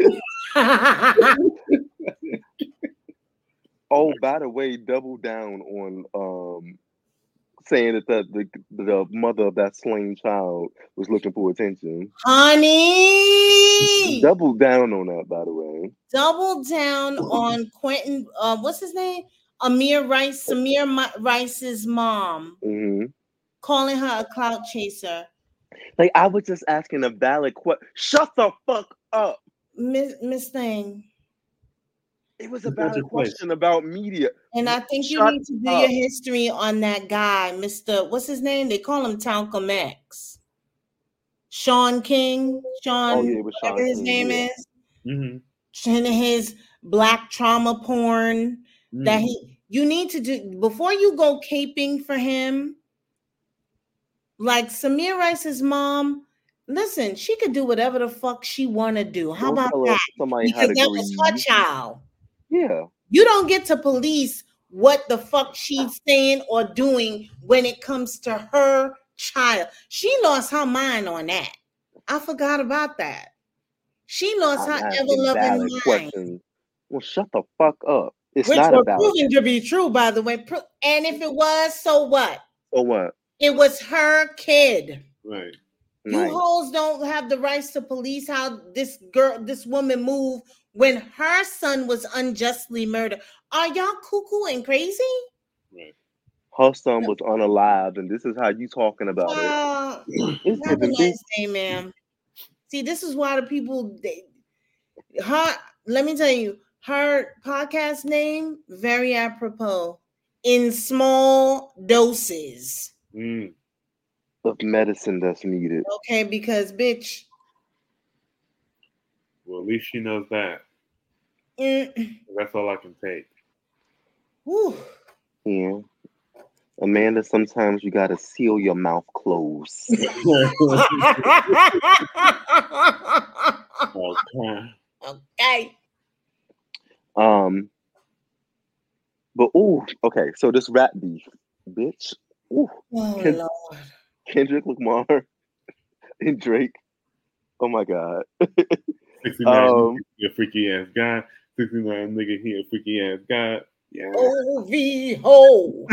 Oh, by the way, double down on um saying that the, the the mother of that slain child was looking for attention. Honey, Double down on that, by the way. double down on Quentin. Uh, what's his name? Amir Rice. Samir Ma- Rice's mom, hmm calling her a clout chaser. Like I was just asking a valid question. Shut the fuck up. Miss Miss Thing. It was a It's not valid your place. question about media. And I think you Shut need to do up. your history on that guy, Mister What's his name? They call him Talcum X. Sean King. Sean, Oh yeah, it was Sean whatever his King, name yeah. is. Mm-hmm. And his black trauma porn Mm-hmm. that he you need to do before you go caping for him. Like Samir Rice's mom, listen, she could do whatever the fuck she want to do. How Don't about tell her that? somebody Because had to that was her grieve. child. Yeah. You don't get to police what the fuck she's saying or doing when it comes to her child. She lost her mind on that. I forgot about that. She lost I'm her asking ever-loving valid mind. questions. Well, shut the fuck up. It's Which not were about proven to be true, by the way. Pro- And if it was, so what? so what? It was her kid. Right. You Right. hoes don't have the rights to police how this girl, this woman moved when her son was unjustly murdered. Are y'all cuckoo and crazy? Right. Her son was unalive, and this is how you talking about it. Uh, It's have a giving nice day, ma'am. See, this is why the people, they, her, let me tell you, her podcast name, very apropos, in small doses. Mm. of medicine that's needed. Okay, because bitch. Well, at least she knows that. Mm, That's all I can take. whew. Yeah. Amanda, sometimes you gotta seal your mouth closed. Okay. Okay. Um, but ooh, okay, so this rap beef, bitch. Ooh, Oh, Ken- Lord. Kendrick Lamar and Drake. Oh my god. sixty-nine Um, he a freaky ass guy. sixty-nine nigga, he a freaky ass guy. Yeah. O V ho.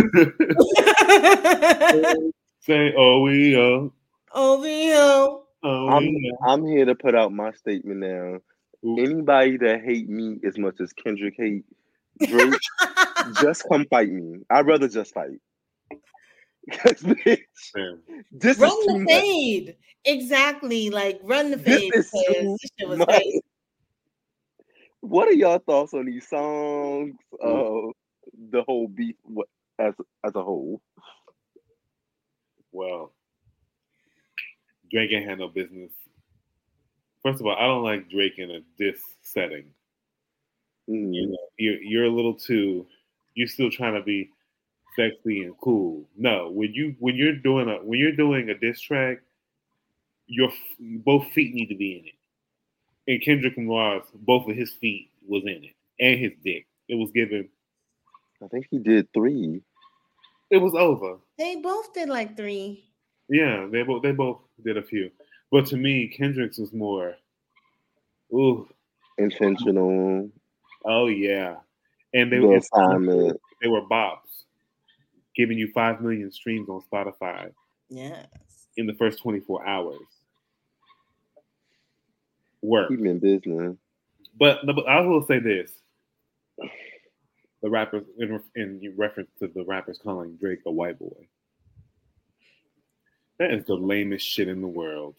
Say, oh, we, uh, O V ho. oh, I'm we, uh. I'm here to put out my statement now. Ooh. Anybody that hate me as much as Kendrick hate Drake, just come fight me. I'd rather just fight. 'Cause, bitch, Damn. this Run is too the much. fade. Exactly. Like run the This fade. is because too this shit was much. crazy. What are y'all thoughts on these songs? Uh, the whole beef what- as as a whole. Well, Drake ain't had no business. First of all, I don't like Drake in a diss setting. Mm. You know, you're you're a little too. You're still trying to be sexy and cool. No, when you when you're doing a when you're doing a diss track, your both feet need to be in it. And Kendrick Lamar's both of his feet was in it, and his dick. It was given. I think he did three. It was over. They both did like three. Yeah, they both they both did a few, but to me, Kendrick's was more. Ooh, Intentional. oh yeah, and they The and assignment. they were bops, giving you five million streams on Spotify Yes. in the first twenty-four hours. Work, Keep in business. but, but I will say this: the rappers, in, in reference to the rappers calling Drake a white boy, that is the lamest shit in the world.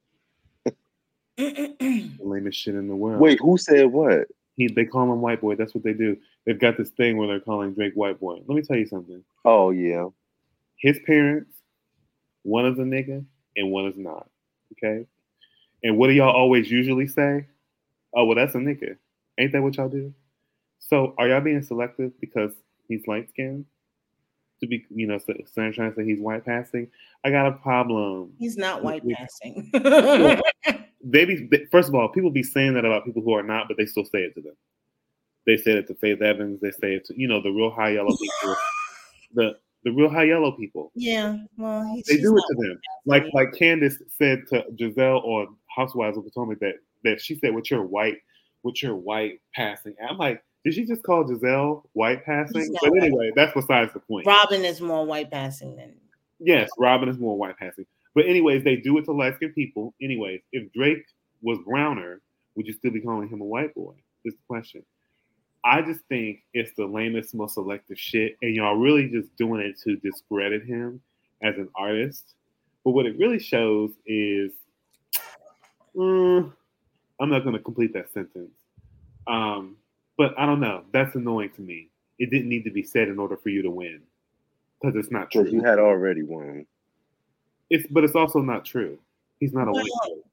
The lamest shit in the world. Wait, who said what? He, they call him white boy. That's what they do. They've got this thing where they're calling Drake white boy. Let me tell you something. Oh yeah. His parents, one is a nigga and one is not. Okay? And what do y'all always usually say? Oh, well, that's a nigga. Ain't that what y'all do? So are y'all being selective because he's light skinned? To be, you know, trying to say he's white passing? I got a problem. He's not white passing. They be, first of all, people be saying that about people who are not, but they still say it to them. They say it to Faith Evans. They say it to, you know, the real high yellow people. the the real high yellow people. Yeah, well, he, They she's do it not to white them. passing Like either. like Candace said to Giselle on Housewives of Potomac that that she said, "With your white, with your white passing." And I'm like, did she just call Giselle white He's passing? not But white. anyway, that's besides the point. Robin is more white passing than. Yes, Robin is more white passing. But anyways, they do it to light skinned people. Anyways, if Drake was browner, would you still be calling him a white boy? Is the question. I just think it's the lamest, most selective shit, and y'all really just doing it to discredit him as an artist. But what it really shows is, mm, I'm not going to complete that sentence. Um, but I don't know. That's annoying to me. It didn't need to be said in order for you to win, because it's not true. Because you had already won. It's but it's also not true. He's not a Well, white boy.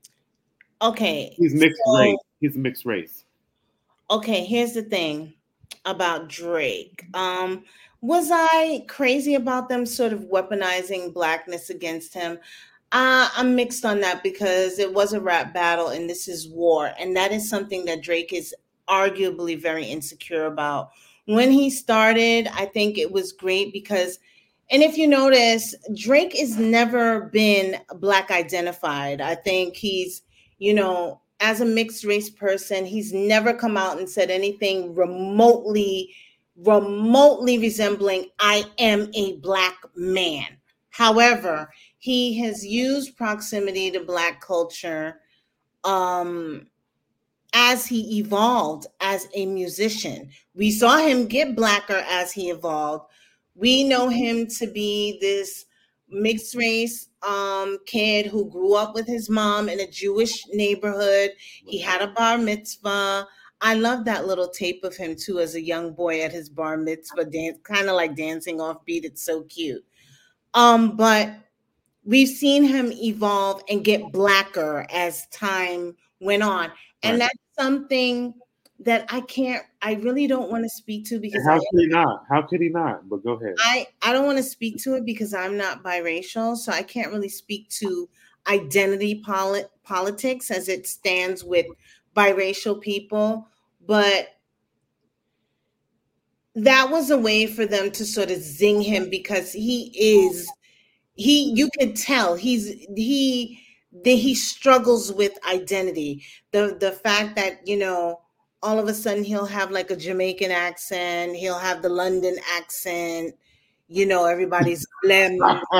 Okay. He's mixed so- race. He's mixed race. Okay, here's the thing about Drake. Um, was I crazy about them sort of weaponizing blackness against him? Uh, I'm mixed on that because it was a rap battle and this is war. And that is something that Drake is arguably very insecure about. When he started, I think it was great because, and if you notice, Drake has never been black identified. I think he's, you know, as a mixed race person, he's never come out and said anything remotely, remotely resembling I am a black man. However, he has used proximity to black culture um, as he evolved as a musician. We saw him get blacker as he evolved. We know him to be this mixed race um, kid who grew up with his mom in a Jewish neighborhood. He had a bar mitzvah. I love that little tape of him too as a young boy at his bar mitzvah, dance, kind of like dancing off beat. It's so cute. Um, but we've seen him evolve and get blacker as time went on. And Right. that's something that I can't, I really don't want to speak to because And how I, could he not? How could he not? But go ahead. I, I don't want to speak to it because I'm not biracial. So I can't really speak to identity poli- politics as it stands with biracial people. But that was a way for them to sort of zing him because he is, he, you can tell he's, he, that he struggles with identity. The, the fact that, you know, all of a sudden he'll have like a Jamaican accent, he'll have the London accent, you know, everybody's, you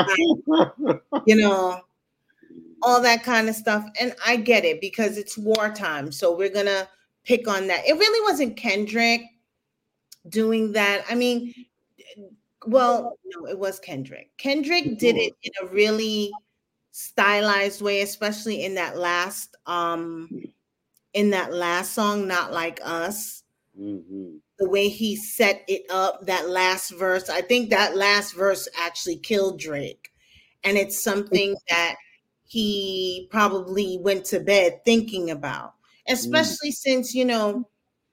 know, all that kind of stuff. And I get it because it's wartime. So we're going to pick on that. It really wasn't Kendrick doing that. I mean, well, no, it was Kendrick. Kendrick did it in a really stylized way, especially in that last, um, in that last song, Not Like Us. Mm-hmm. The way he set it up, that last verse, I think that last verse actually killed Drake. And it's something that he probably went to bed thinking about, especially mm. since, you know,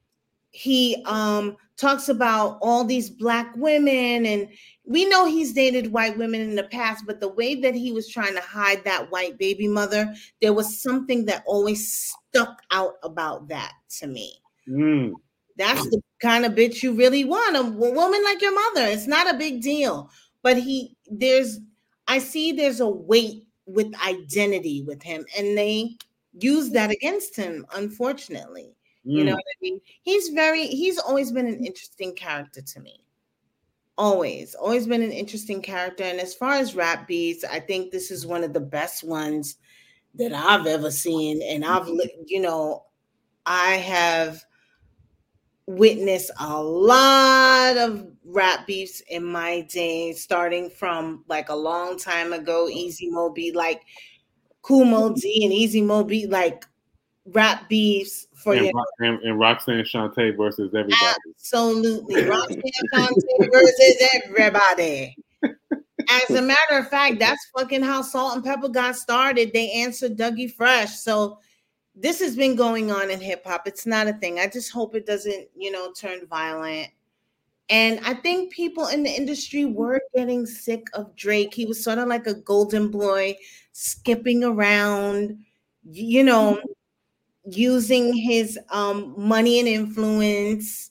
he um, talks about all these black women, and we know he's dated white women in the past, but the way that he was trying to hide that white baby mother, there was something that always stuck out about that to me. Mm. That's the kind of bitch you really want, a woman like your mother. It's not a big deal. But he, there's, I see there's a weight with identity with him, and they use that against him, unfortunately. Mm. You know what I mean? He's very, he's always been an interesting character to me. Always, always been an interesting character. And as far as rap beats, I think this is one of the best ones that I've ever seen. And I've, you know, I have witnessed a lot of rap beefs in my day, starting from like a long time ago, Easy Mo Beat, like Kool Moe Dee and Easy Mo Beat, like rap beefs for and, your and, and Roxanne Shante versus everybody. Absolutely. Roxanne Shante versus everybody. As a matter of fact, that's fucking how Salt and Pepper got started. They answered Dougie Fresh. So this has been going on in hip hop. It's not a thing. I just hope it doesn't, you know, turn violent. And I think people in the industry were getting sick of Drake. He was sort of like a golden boy, skipping around, you know, using his um, money and influence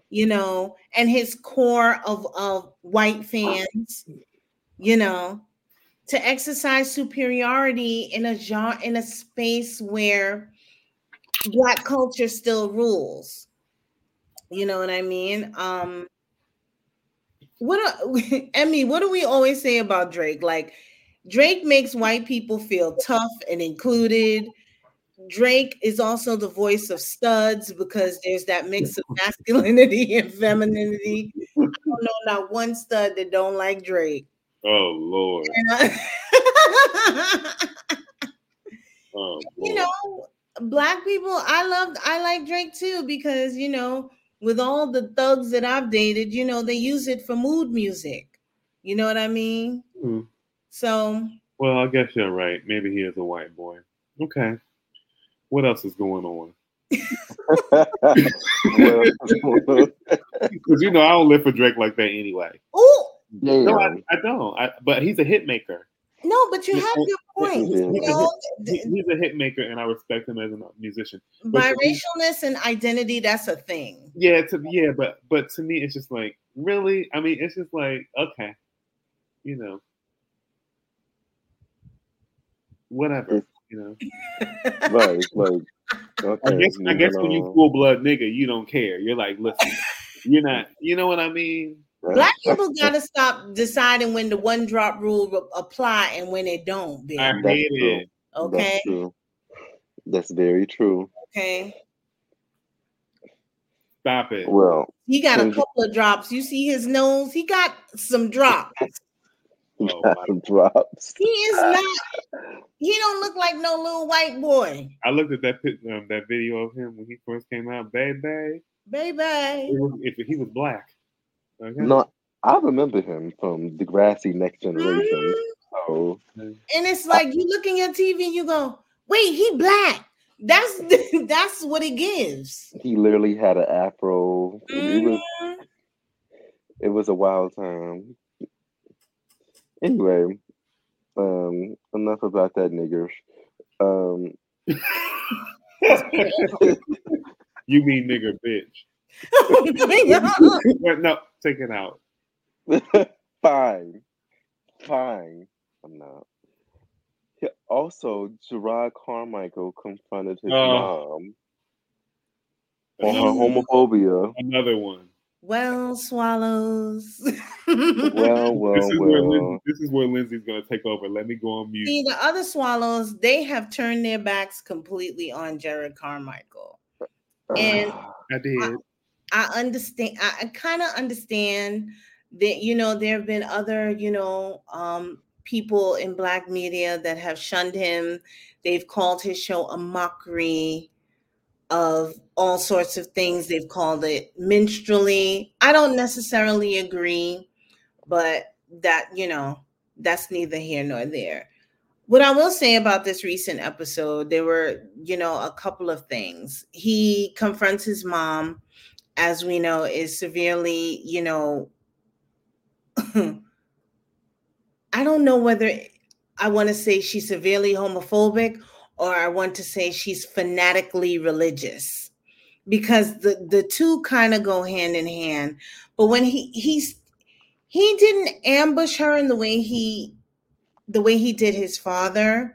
you know, and his core of, of white fans, you know, to exercise superiority in a genre, in a space where Black culture still rules. You know what I mean? Um, what do, Emmy, what do we always say about Drake? Like, Drake makes white people feel tough and included. Drake is also the voice of studs because there's that mix of masculinity and femininity. I don't know not one stud that don't like Drake. Oh Lord. And I- Oh, you Lord. know, Black people, I love, I like Drake too because, you know, with all the thugs that I've dated, you know, they use it for mood music. You know what I mean? Hmm. So, Well, I guess you're right. Maybe he is a white boy. Okay. What else is going on? Well, Because you know I don't live for Drake like that anyway. oh damn. No, I, I don't. I, but he's a hit maker. no, but you Yeah, have and- your point. Yeah. You He's a know, hit- he- he's a hit maker, and I respect him as a musician. But to me- biracialness and identity, that's a thing. yeah, to yeah, but but to me, it's just like really. I mean, it's just like okay, you know, whatever. It's- You know, Right. It's like, okay. I guess I guess when you moving full blood nigga, you don't care. You're like, listen, you're not. You know what I mean? on. Black people gotta stop deciding when the one drop rule re- apply and when it don't, baby. I That's hate true. it. Okay, That's true. That's very true. okay. Stop it. Well, He got a Kendrick- couple of drops. You see his nose? He got some drops. he Oh, got my. some drops. He is not. He don't look like no little white boy, I looked at that pic- um, that video of him when he first came out, baby. baby. It was, if he was black. Okay. No, I remember him from Degrassi Next Generation. Mhm. So And it's like you look in your T V and you go, "Wait, he black." That's that's what it gives. he literally had an afro. It was Mhm. it was a wild time. Anyway, um, enough about that niggers. Um, You mean nigger bitch. Well, no, take it out. fine, fine. I'm not. He- Also, Gerard Carmichael confronted his Oh. mom on her Mm. homophobia. Another one. Well, swallows. Well, well, This is where Lindsay, well. this is where Lindsay's gonna take over. Let me go on mute. See, the other swallows, they have turned their backs completely on Jared Carmichael. And I did. I understand, I, I kind of understand that, you know, there have been other, you know, um, people in Black media that have shunned him. They've called his show a mockery of all sorts of things. They've called it minstrelly. I don't necessarily agree, but that, you know, that's neither here nor there. What I will say about this recent episode, there were, you know, a couple of things. He confronts his mom, as we know, is severely, you know, I don't know whether I want to say she's severely homophobic or I want to say she's fanatically religious, because the, the two kind of go hand in hand. But when he he's he didn't ambush her in the way he the way he did his father,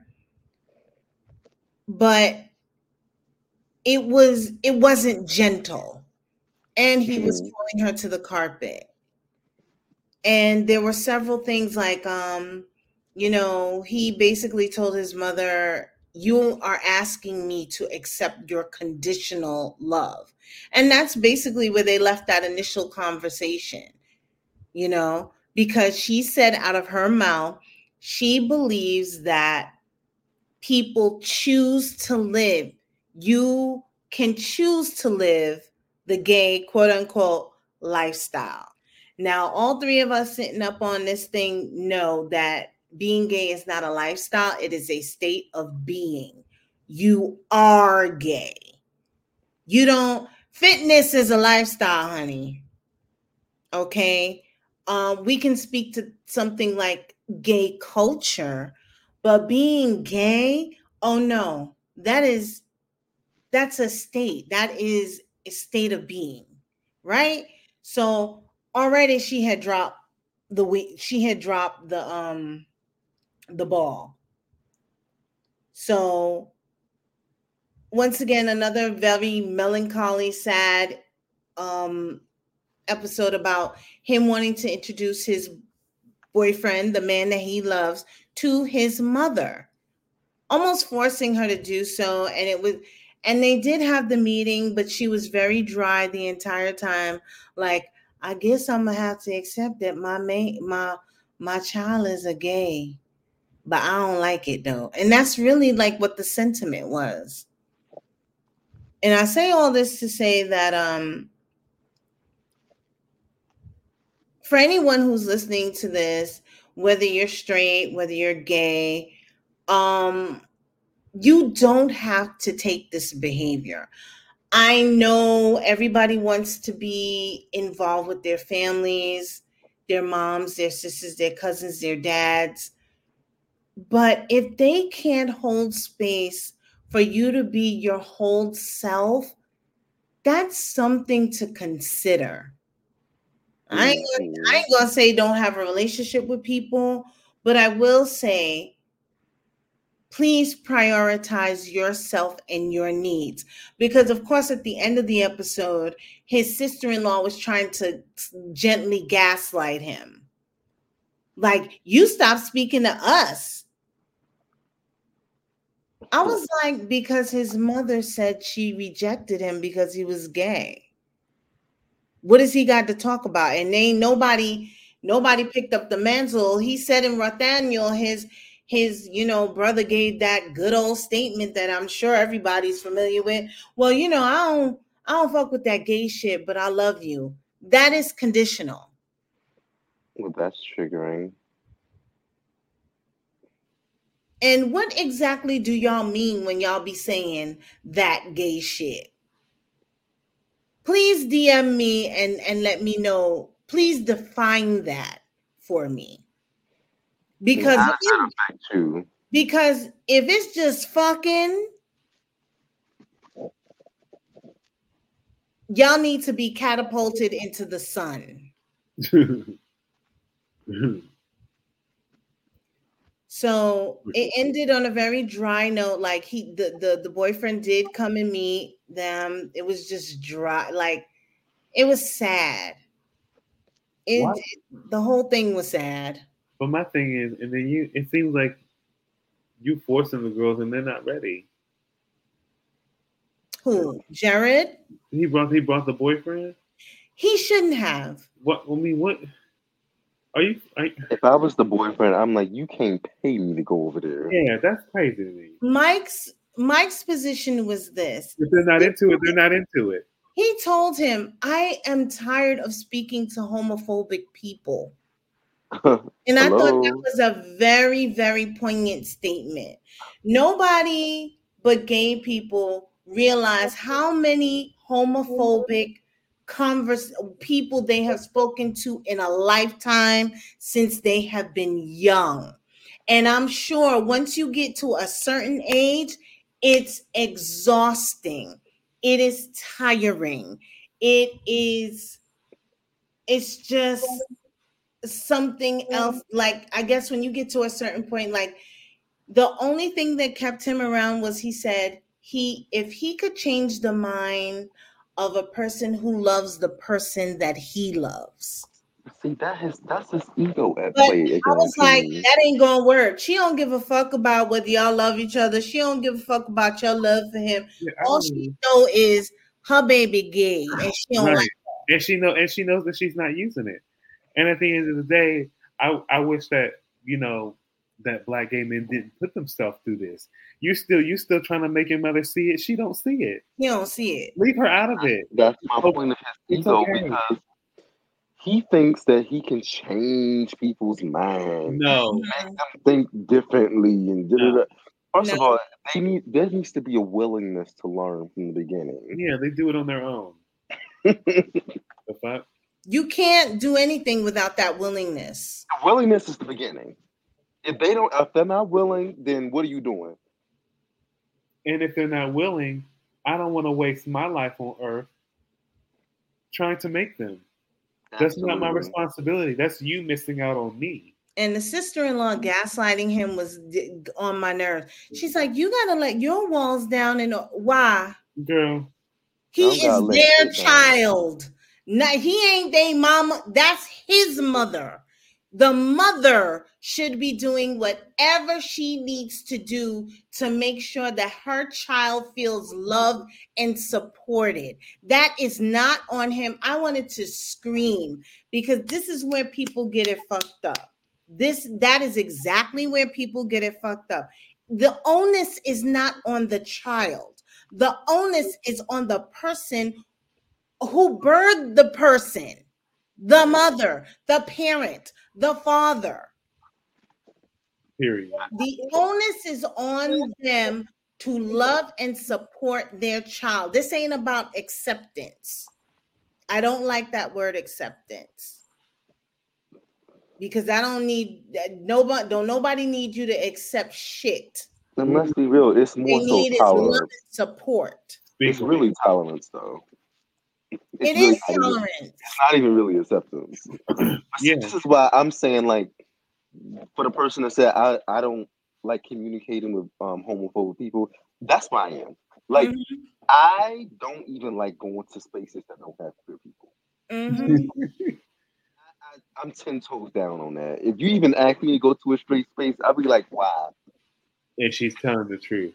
but it was it wasn't gentle, and he was Mhm. throwing her to the carpet. And there were several things like, um, you know, he basically told his mother, "You are asking me to accept your conditional love." And that's basically where they left that initial conversation, you know, because she said out of her mouth, she believes that people choose to live. You can choose to live the gay, quote unquote, lifestyle. Now, all three of us sitting up on this thing know that being gay is not a lifestyle, it is a state of being. You are gay. You don't, fitness is a lifestyle, honey. Okay. Um, we can speak to something like gay culture, but being gay, oh no, that is, that's a state. That is a state of being. right? So already she had dropped the we she had dropped the um the ball. So once again, another very melancholy, sad um episode about him wanting to introduce his boyfriend, the man that he loves, to his mother, almost forcing her to do so. And it was, and they did have the meeting, but she was very dry the entire time. Like, I guess I'm gonna have to accept that my ma- my my child is a gay, but I don't like it though. And that's really like what the sentiment was. And I say all this to say that um for anyone who's listening to this, whether you're straight, whether you're gay, um, you don't have to take this behavior. I know everybody wants to be involved with their families, their moms, their sisters, their cousins, their dads. But if they can't hold space for you to be your whole self, that's something to consider. I ain't, gonna, I ain't gonna say don't have a relationship with people, but I will say please prioritize yourself and your needs. Because of course, at the end of the episode, his sister-in-law was trying to gently gaslight him. Like, you stop speaking to us. I was like, because his mother said she rejected him because he was gay. What has he got to talk about? And ain't nobody, nobody picked up the mantle. He said in Nathaniel, his his, you know, brother gave that good old statement that I'm sure everybody's familiar with. Well, you know, I don't I don't fuck with that gay shit, but I love you. That is conditional. Well, that's triggering. And what exactly do y'all mean when y'all be saying that gay shit? Please D M me and, and let me know. Please define that for me. Because if, because if it's just fucking, y'all need to be catapulted into the sun. So it ended on a very dry note. Like he, the, the, the boyfriend did come and meet them. It was just dry. Like it was sad. It, it the whole thing was sad. But my thing is, and then you, it seems like you forcing the girls and they're not ready. Who? Jared? He brought he brought the boyfriend? He shouldn't have. What I mean, what are you, are you if I was the boyfriend, I'm like, you can't pay me to go over there. Yeah, that's crazy to me. Mike's Mike's position was this. If they're not into it, they're not into it. He told him, I am tired of speaking to homophobic people. And I thought that was a very, very poignant statement. Nobody but gay people realize how many homophobic converse people they have spoken to in a lifetime since they have been young. And I'm sure once you get to a certain age, it's exhausting. It is tiring. It is, it's just something else. Like, I guess when you get to a certain point, like the only thing that kept him around was he said he, if he could change the mind of a person who loves the person that he loves. See, that has that's his ego at but play. I was like, that ain't gonna work. She don't give a fuck about whether y'all love each other. She don't give a fuck about your love for him. Yeah, all she know is her baby gay, and she don't right. like that. And she know, and she knows that she's not using it. And at the end of the day, I I wish that you know that black gay men didn't put themselves through this. You still you still trying to make your mother see it. She don't see it. You don't see it. Leave her out of it. That's my oh, point of his ego okay. because he thinks that he can change people's minds. No, make them think differently and no. First no. of all, they need there needs to be a willingness to learn from the beginning. Yeah, they do it on their own. The fuck? You can't do anything without that willingness. The willingness is the beginning. If they don't, if they're not willing, then what are you doing? And if they're not willing, I don't want to waste my life on earth trying to make them. That's Absolutely. not my responsibility. That's you missing out on me. And the sister-in-law gaslighting him was d- on my nerves. She's like, you gotta let your walls down. And why? Girl. He Don't is gotta let their shit down. child. Not, he ain't their mama. That's his mother. The mother should be doing whatever she needs to do to make sure that her child feels loved and supported. That is not on him. I wanted to scream because this is where people get it fucked up. This that is exactly where people get it fucked up. The onus is not on the child. The onus is on the person who birthed the person, the mother, the parent, the father. Period. The onus is on them to love and support their child. This ain't about acceptance. I don't like that word acceptance. Because I don't need nobody, don't nobody need you to accept shit. And let's be real, it's They more so need is love tolerance. and support. It's really tolerance, though. It's It really is not even- tolerance. It's not even really acceptance. But see, Yeah. This is why I'm saying, like, for the person that said I, I don't like communicating with um, homophobic people, that's why I am. Like, Mhm. I don't even like going to spaces that don't have queer people. Mhm. I, I'm ten toes down on that. If you even ask me to go to a straight space, I'll be like, wow. And she's telling the truth.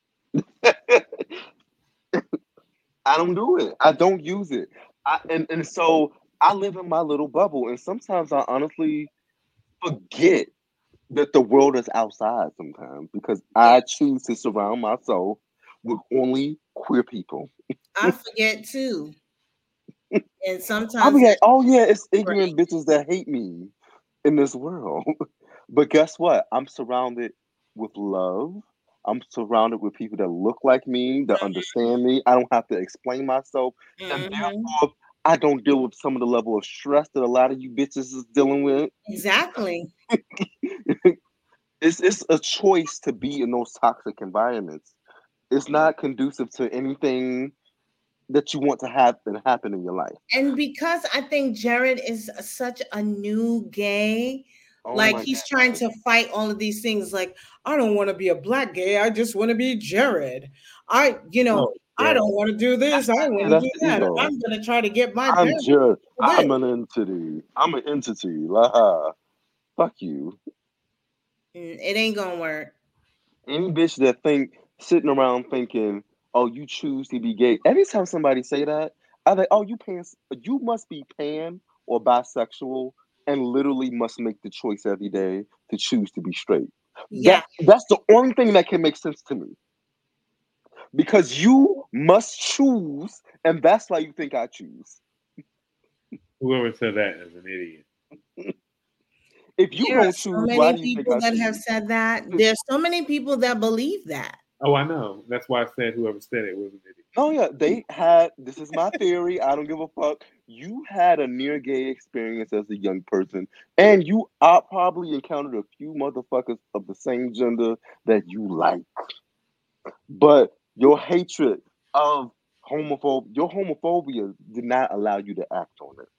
I don't do it. I don't use it. I, and, and so I live in my little bubble. And sometimes I honestly forget that the world is outside sometimes because I choose to surround myself with only queer people. I forget too. And sometimes I'll be like, oh yeah, it's Right. ignorant bitches that hate me in this world. But guess what? I'm surrounded with love. I'm surrounded with people that look like me, that understand me. I don't have to explain myself. And Mhm. therefore, I don't deal with some of the level of stress that a lot of you bitches is dealing with. Exactly. It's it's a choice to be in those toxic environments. It's not conducive to anything that you want to happen happen in your life. And because I think Jared is such a new gay, Oh like my he's God. trying to fight all of these things. Like, I don't want to be a black gay. I just want to be Jared. I, you know, Oh, I yeah. don't want to do this. I want to That's do the that. ego. I'm going to try to get my I'm Jared. just I'm this. an entity. I'm an entity. La fuck you. Mm, It ain't gonna work. Any bitch that think sitting around thinking, oh, you choose to be gay. Every time somebody say that, I think, oh, you pan, you must be pan or bisexual, and literally must make the choice every day to choose to be straight. Yeah. That, that's the only thing that can make sense to me. Because you must choose, and that's why you think I choose. Whoever said that is an idiot. If you There are don't so choose, many why do you think people I that choose? have said that. There's so many people that believe that. Oh, I know. That's why I said whoever said it was an idiot. Oh yeah, they had. This is my theory. I don't give a fuck. You had a near gay experience as a young person, and you uh, probably encountered a few motherfuckers of the same gender that you like. But your hatred of homophobe, your homophobia, did not allow you to act on it.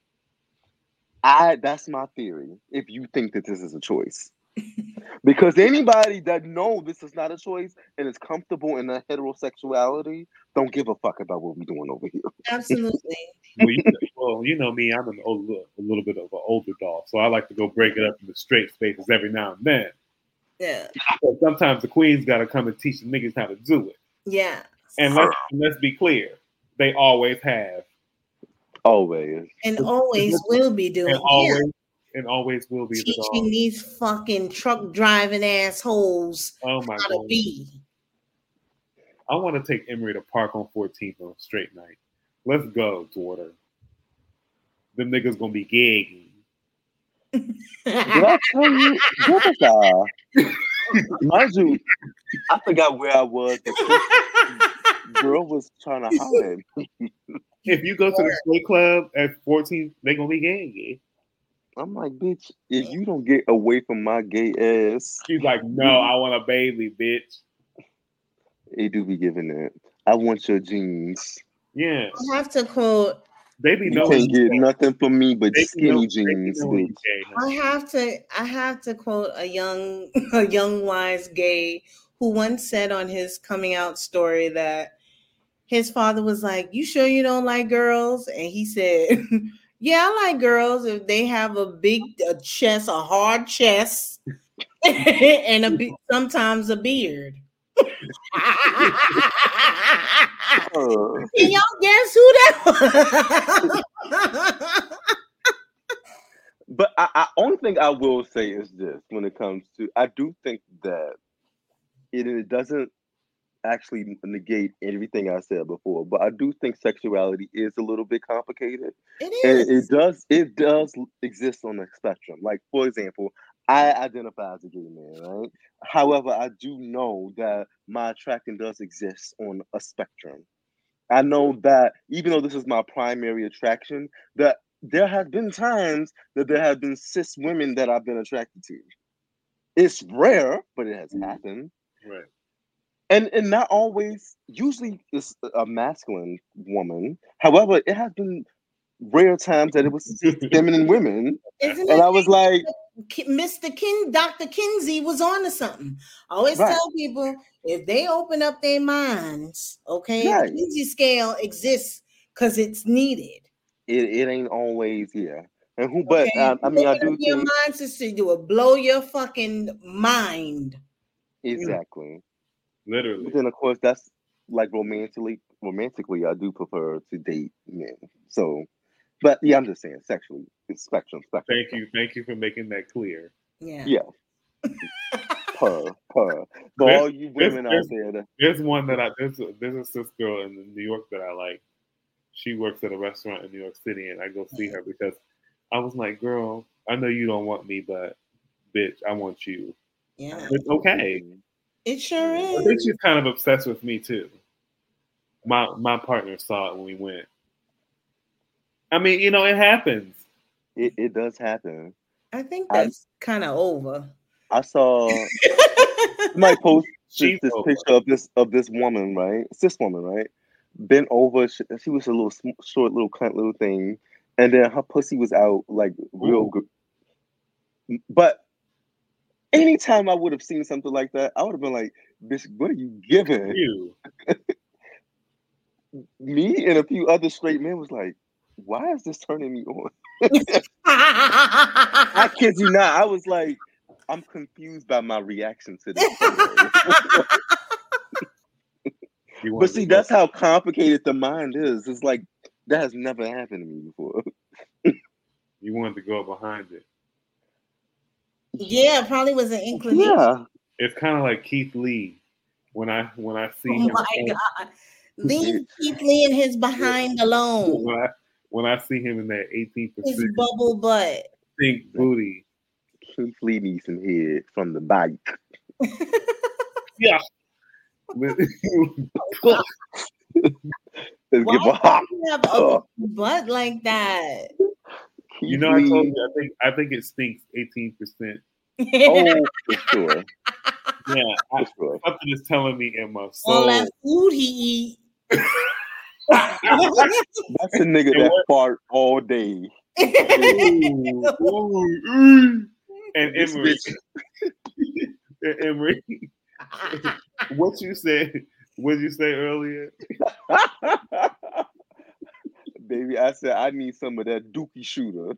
I. That's my theory. If you think that this is a choice. Because anybody that know this is not a choice and is comfortable in their heterosexuality don't give a fuck about what we're doing over here. Absolutely. Well, you, well, you know me. I'm an old, a little bit of an older dog, so I like to go break it up into straight spaces every now and then. Yeah. But sometimes the queen's got to come and teach the niggas how to do it. Yeah. And let's let's be clear, they always have, Always. And always will be doing. and always and always will be the Teaching dog. these fucking truck driving assholes Oh my how to god! be. I want to take Emery to Park on fourteenth on a straight night. Let's go, daughter. Them niggas gonna be gagging. Did I tell you? What was I? Mind you, I forgot where I was. The girl was trying to hide. If you go to the straight club at fourteen, they gonna be gagging. I'm like, bitch, if you don't get away from my gay ass, She's like, no, I want a Bailey, bitch. they do be giving it. I want your jeans. Yeah. I have to quote They be You knowing can't you get gay. nothing from me but They be skinny know- they be jeans, knowing bitch. you gay, I honey. have to I have to quote a young a young wise gay who once said on his coming out story that his father was like, "You sure you don't like girls?" And he said, "Yeah, I like girls if they have a big a chest, a hard chest, and a be- sometimes a beard." Uh, Can y'all guess who that was? but I, I only thing I will say is this: when it comes to, I do think that it, it doesn't actually negate everything I said before, but I do think sexuality is a little bit complicated, It and it is. does it does exist on a spectrum. Like for example, I identify as a gay man, right? However, I do know that my attraction does exist on a spectrum. I know that even though this is my primary attraction, that there have been times that there have been cis women that I've been attracted to. It's rare, but it has happened. Right. And and not always, usually it's a masculine woman. However, it has been rare times that it was feminine women. Isn't And it? I was like, Ki- Mister Kin, Doctor Kinsey was on to something. I always right, tell people if they open up their minds, okay, the right. Kinsey scale exists because it's needed. It, it ain't always, yeah. And who, but Okay, um, I you mean, I open up do your think, mind, sister, you will blow your fucking mind. exactly. Literally. But then, of course, that's like romantically, romantically, I do prefer to date men. So, but yeah, I'm just saying, sexually, it's spectrum, spectrum. Thank you. Thank you for making that clear. Yeah. Yeah, per, per. For There's, all you there's, women out there's, there that, there's one that I there's a, there's a cis girl in New York that I like. She works at a restaurant in New York City, and I go see her because I was like, "Girl, I know you don't want me, but bitch, I want you." Yeah. It's okay. It sure I is. think she's kind of obsessed with me too. My my partner saw it when we went. I mean, you know, it happens. it, it does happen. I think I, that's kind of over. I saw somebody post this, She's this over. picture of this of this woman, right? Cis woman, right? Bent over. She, she was a little sm- short, little cunt, little thing, and then her pussy was out like real Ooh. good. But anytime I would have seen something like that, I would have been like, "Bitch, what are you giving?" You. Me and a few other straight men was like, "Why is this turning me on?" I I kid you not. I was like, I'm confused by my reaction to this. You But want see, to go- that's how complicated the mind is. It's like that has never happened to me before. you wanted to go behind it. Yeah, it probably was an inclination. Yeah. It's kind of like Keith Lee when I when I see Oh him my God. Leave Keith Lee and his behind alone. when I when I see him in that eighteen His percent bubble butt. pink booty. Keith Lee needs some head from the bike. Yeah. Let's Why give a do hop. you have a butt like that? Keith You know, I told Lee. you. I think I think it stinks eighteen percent. Oh, for sure. Yeah, For I, sure. something is telling me in my All soul. that food he eat. That's a nigga And that what- fart all day. Ooh, ooh, ooh. And This Emery, bitch. and Emery, what you said? What did you say earlier? Baby, I said I need some of that dookie shooter.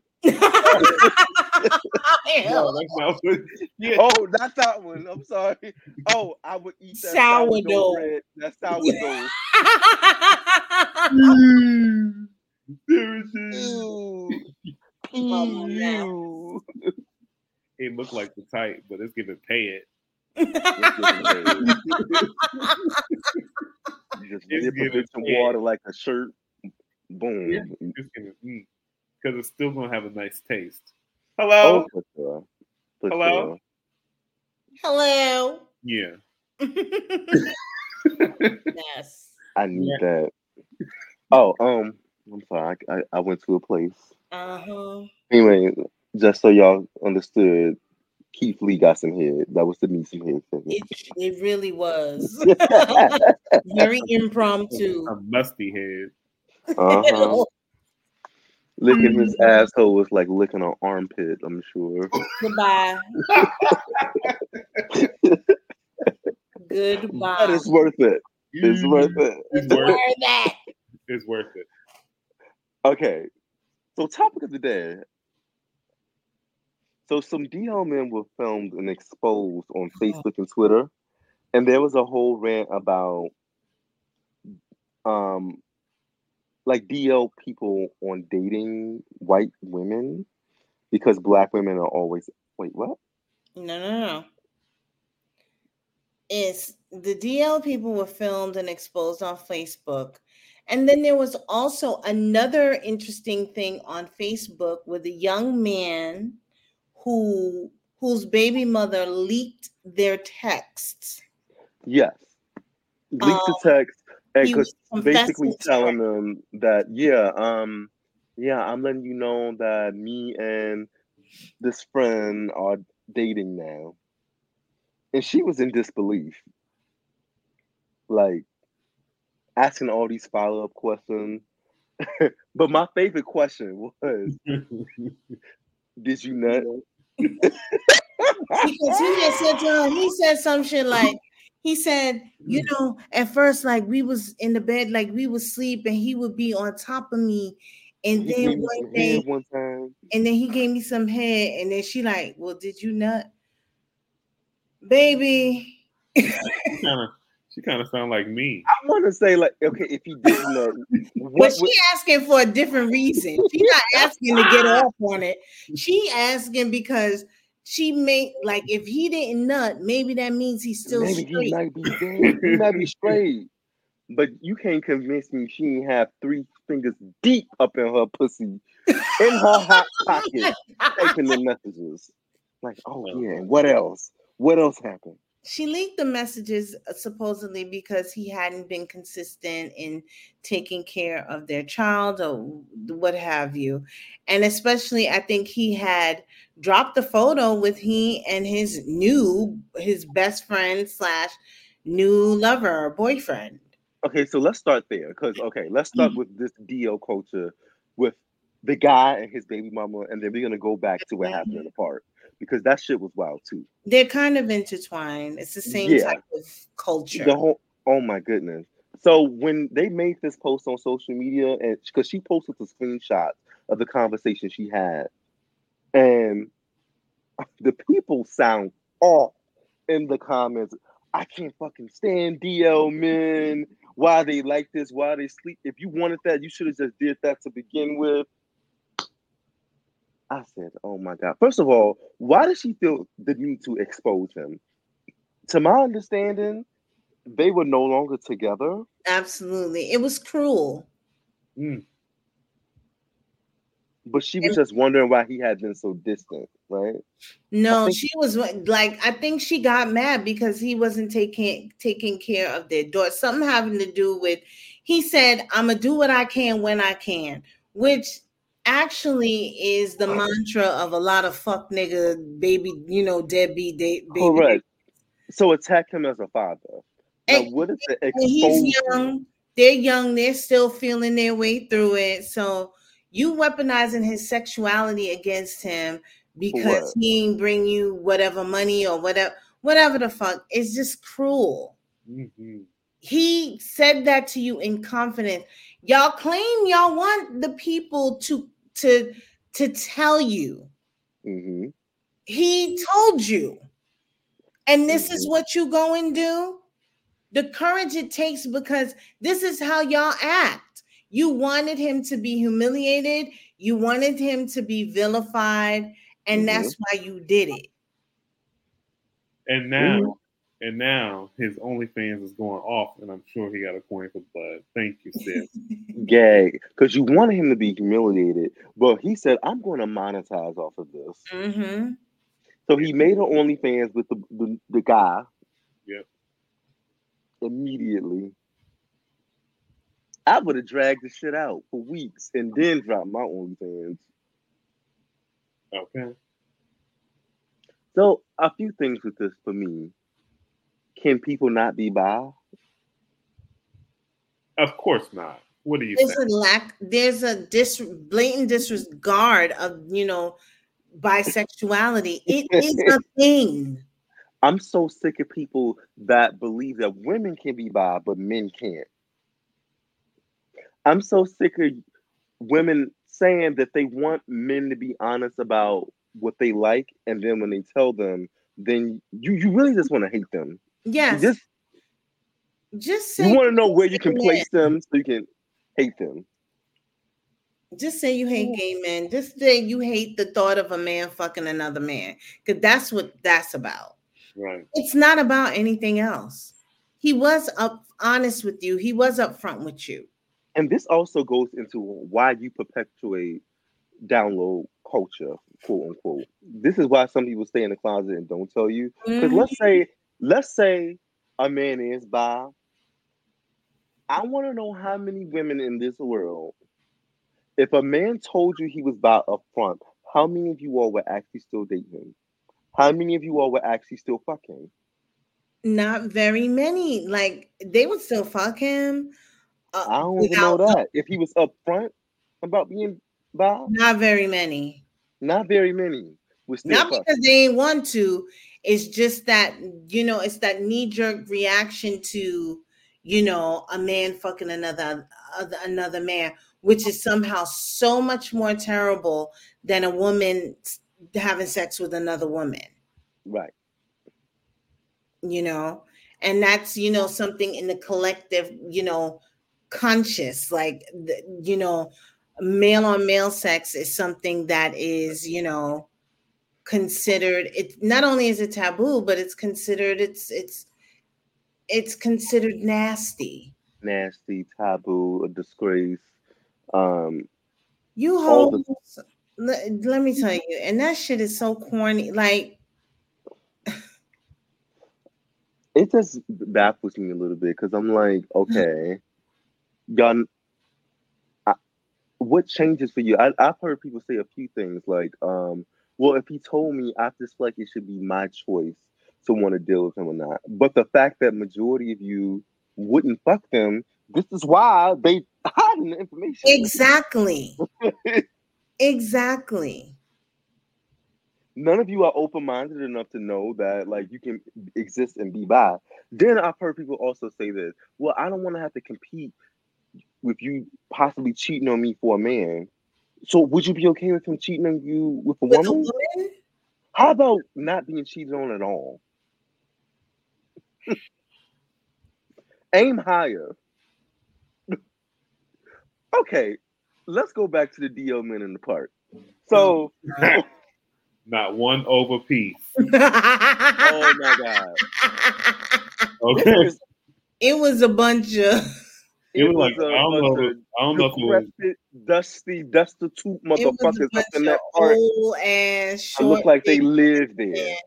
No, that's not what. Yeah. Oh, not that one. I'm sorry. Oh, I would eat that Sourdough. sourdough bread. That sourdough. Ew. Oh, yeah. Ew. It looked like the type, but it's giving pay it. You just It's dip a giving bitch in head. water like a shirt. Boom. Yeah. It's giving because mm, it's still gonna have a nice taste. Oh, Hello. for sure. For Hello? sure. Hello. Yeah. Yes. I need Yeah. that. Oh, um, I'm sorry. I, I, I went to a place. Uh-huh. Anyway, just so y'all understood, Keith Lee got some head. That was the need some head segment. It, it really was. Very impromptu. A musty head. Uh-huh. Licking his asshole was like licking an armpit, I'm sure. Goodbye. But Goodbye. it's worth it. It's worth it. It's worth it. that. It's worth it. Okay. So topic of the day. So some D L men were filmed and exposed on Facebook and Twitter. And there was a whole rant about um like D L people on dating white women because black women are always wait, what? No, no, no. It's the D L people were filmed and exposed on Facebook. And then there was also another interesting thing on Facebook with a young man who whose baby mother leaked their texts. Yes. Leaked the Um, text and he was cause basically confessing to telling them that yeah, um, yeah, I'm letting you know that me and this friend are dating now. And she was in disbelief. Like asking all these follow-up questions. But my favorite question was, did you nut? because he had said to her, he said some shit like, he said, you know, at first, like we was in the bed, like we would sleep, and he would be on top of me. And He then gave me one some day, head one time. and then he gave me some head, and then she like, well, did you nut? Baby. Kind of, she kind of sound like me. I want to say like, okay, if he didn't nut, But what she would asking for a different reason. She's not asking to get off on it. She asking because she may like if he didn't nut, maybe that means he's still maybe he straight. might be gay. He might be straight. But you can't convince me she ain't have three fingers deep up in her pussy, in her hot pocket, typing the messages. Like, oh yeah, and what else? What else happened? She leaked the messages uh, supposedly because he hadn't been consistent in taking care of their child or what have you. And especially, I think he had dropped the photo with he and his new, his best friend slash new lover or boyfriend. Okay, so let's start there. Because, okay, let's start with this D L culture with the guy and his baby mama, and then we're going to go back to what happened in the park. Because that shit was wild, too. They're kind of intertwined. It's the same Yeah. type of culture. The whole, oh my goodness. So when they made this post on social media, and because she posted the screenshots of the conversation she had, and the people sound off in the comments. I can't fucking stand D L men. Why they like this? Why they sleep? If you wanted that, you should have just did that to begin with. I said, oh my God. First of all, why does she feel the need to expose him? To my understanding, they were no longer together. Absolutely. It was cruel. Mm. But she was just wondering why he had been so distant, right? No, think- she was like, I think she got mad because he wasn't taking taking care of their daughter. Something having to do with, he said, I'm gonna do what I can when I can, which actually is the mantra of a lot of fuck nigga baby, you know, deadbeat baby. Correct. So attack him as a father. Now, And, what is the and he's exposure? young. They're young. They're still feeling their way through it. So you weaponizing his sexuality against him because what? he ain't bring you whatever money or whatever, whatever the fuck, is just cruel. Mm-hmm. He said that to you in confidence. Y'all claim y'all want the people to to to tell you. Mm-hmm. He told you. And this is Mhm. what you go and do? The courage it takes, because this is how y'all act. You wanted him to be humiliated. You wanted him to be vilified. And Mhm. that's why you did it. And now, and now his OnlyFans is going off, and I'm sure he got a coin for blood. Thank you, sis. Gag. Because you wanted him to be humiliated. But he said, I'm going to monetize off of this. Mm-hmm. So he made an OnlyFans with the, the, the guy. Yep. Immediately. I would have dragged the shit out for weeks and then dropped my OnlyFans. Okay. So a few things with this for me. Can people not be bi? Of course not. What do you There's think? a lack. There's a dis blatant disregard of you know bisexuality. It is a thing. I'm so sick of people that believe that women can be bi, but men can't. I'm so sick of women saying that they want men to be honest about what they like, and then when they tell them, then you you really just want to hate them. You Yes. just Just you say want to know you where you hate can men. place them so you can hate them. Just say you hate gay men. Just say you hate the thought of a man fucking another man, because that's what that's about. Right. It's not about anything else. He was up honest with you. He was upfront with you. And this also goes into why you perpetuate download culture, quote unquote. This is why some people stay in the closet and don't tell you. Because Mhm. let's say, let's say a man is bi. I want to know how many women in this world, if a man told you he was bi up front, how many of you all would actually still date him? How many of you all would actually still fuck him? Not very many. Like they would still fuck him. Uh, I don't even know without that. If he was up front about being bi, not very many. not very many would still Not fuck because him. they ain't want to. It's just that you know, it's that knee jerk reaction to you know a man fucking another other, another man, which is somehow so much more terrible than a woman having sex with another woman. Right. You know, and that's you know something in the collective you know conscious, like the, you know, male on male sex is something that is you know considered. It not only is it taboo, but it's considered it's it's it's considered nasty. Nasty, taboo, a disgrace. Um, You all the hoes, let, let me tell you, and that shit is so corny. Like, it just baffles me a little bit because I'm like, okay, y'all, I, what changes for you? I, I've heard people say a few things like, um, well, if he told me, I just feel like it should be my choice to want to deal with him or not. But the fact that majority of you wouldn't fuck them, this is why they hiding the information. exactly, exactly. None of you are open-minded enough to know that like you can exist and be bi. Then I've heard people also say this, well, I don't want to have to compete with you possibly cheating on me for a man. So would you be okay with him cheating on you with a With a woman? woman, How about not being cheated on at all? Aim higher. Okay, let's go back to the D L men in the park. So, Not one over piece. oh my God. Okay. It was, it was a bunch of. It was like, a I don't know. bunch If it, I don't know if it was. decrepit, dusty, destitute It was a motherfuckers up bunch in of that park. old ass It short. looked like they big lived men. there.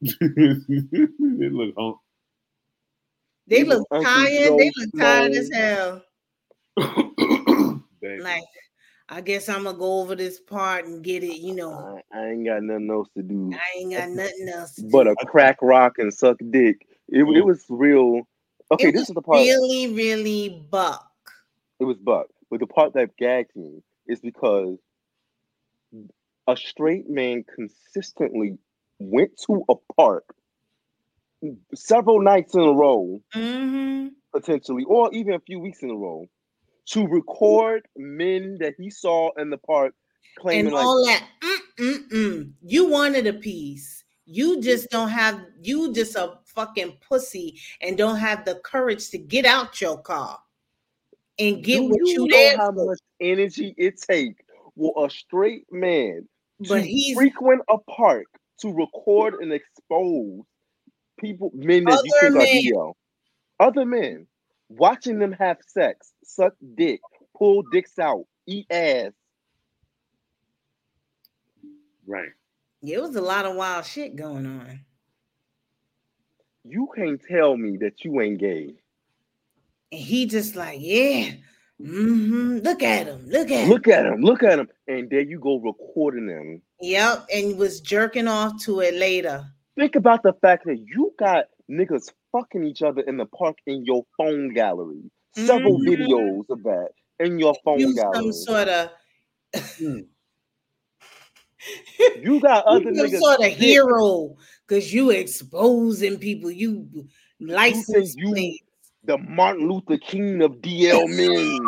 It looked hung. They It was look Uncle tired. Joe They look tired as Schmo. hell. Baby. Like, I guess I'm gonna go over this part and get it. You know, I, I ain't got nothing else to do I ain't got nothing else to but do. a crack rock and suck dick. It, Mm. it was real. Okay, It this was is the part. really, really buck. It was buck. But the part that gags me is because a straight man consistently went to a park several nights in a row, Mm-hmm. potentially, or even a few weeks in a row, to record men that he saw in the park claiming And like, all that. Mm-mm-mm. You wanted a piece. You just don't have. You just a fucking pussy and don't have the courage to get out your car and get do what you you know there how for. much energy it takes for a straight man But to he's frequent a park to record and expose people, men that you other think are men. D L, other men, watching them have sex, suck dick, pull dicks out, eat ass? Right. It was a lot of wild shit going on. You can't tell me that you ain't gay. And he just like, yeah, mm-hmm. Look at him, look at him. Look at him, look at him, and there you go recording them. Yep, and was jerking off to it later. Think about the fact that you got niggas fucking each other in the park in your phone gallery. Several Mhm. videos of that. in your phone You gallery. some sort of Mm. You got other you some niggas. sort of dick. hero because you exposing people. You You license think you plates. the Martin Luther King of D L men?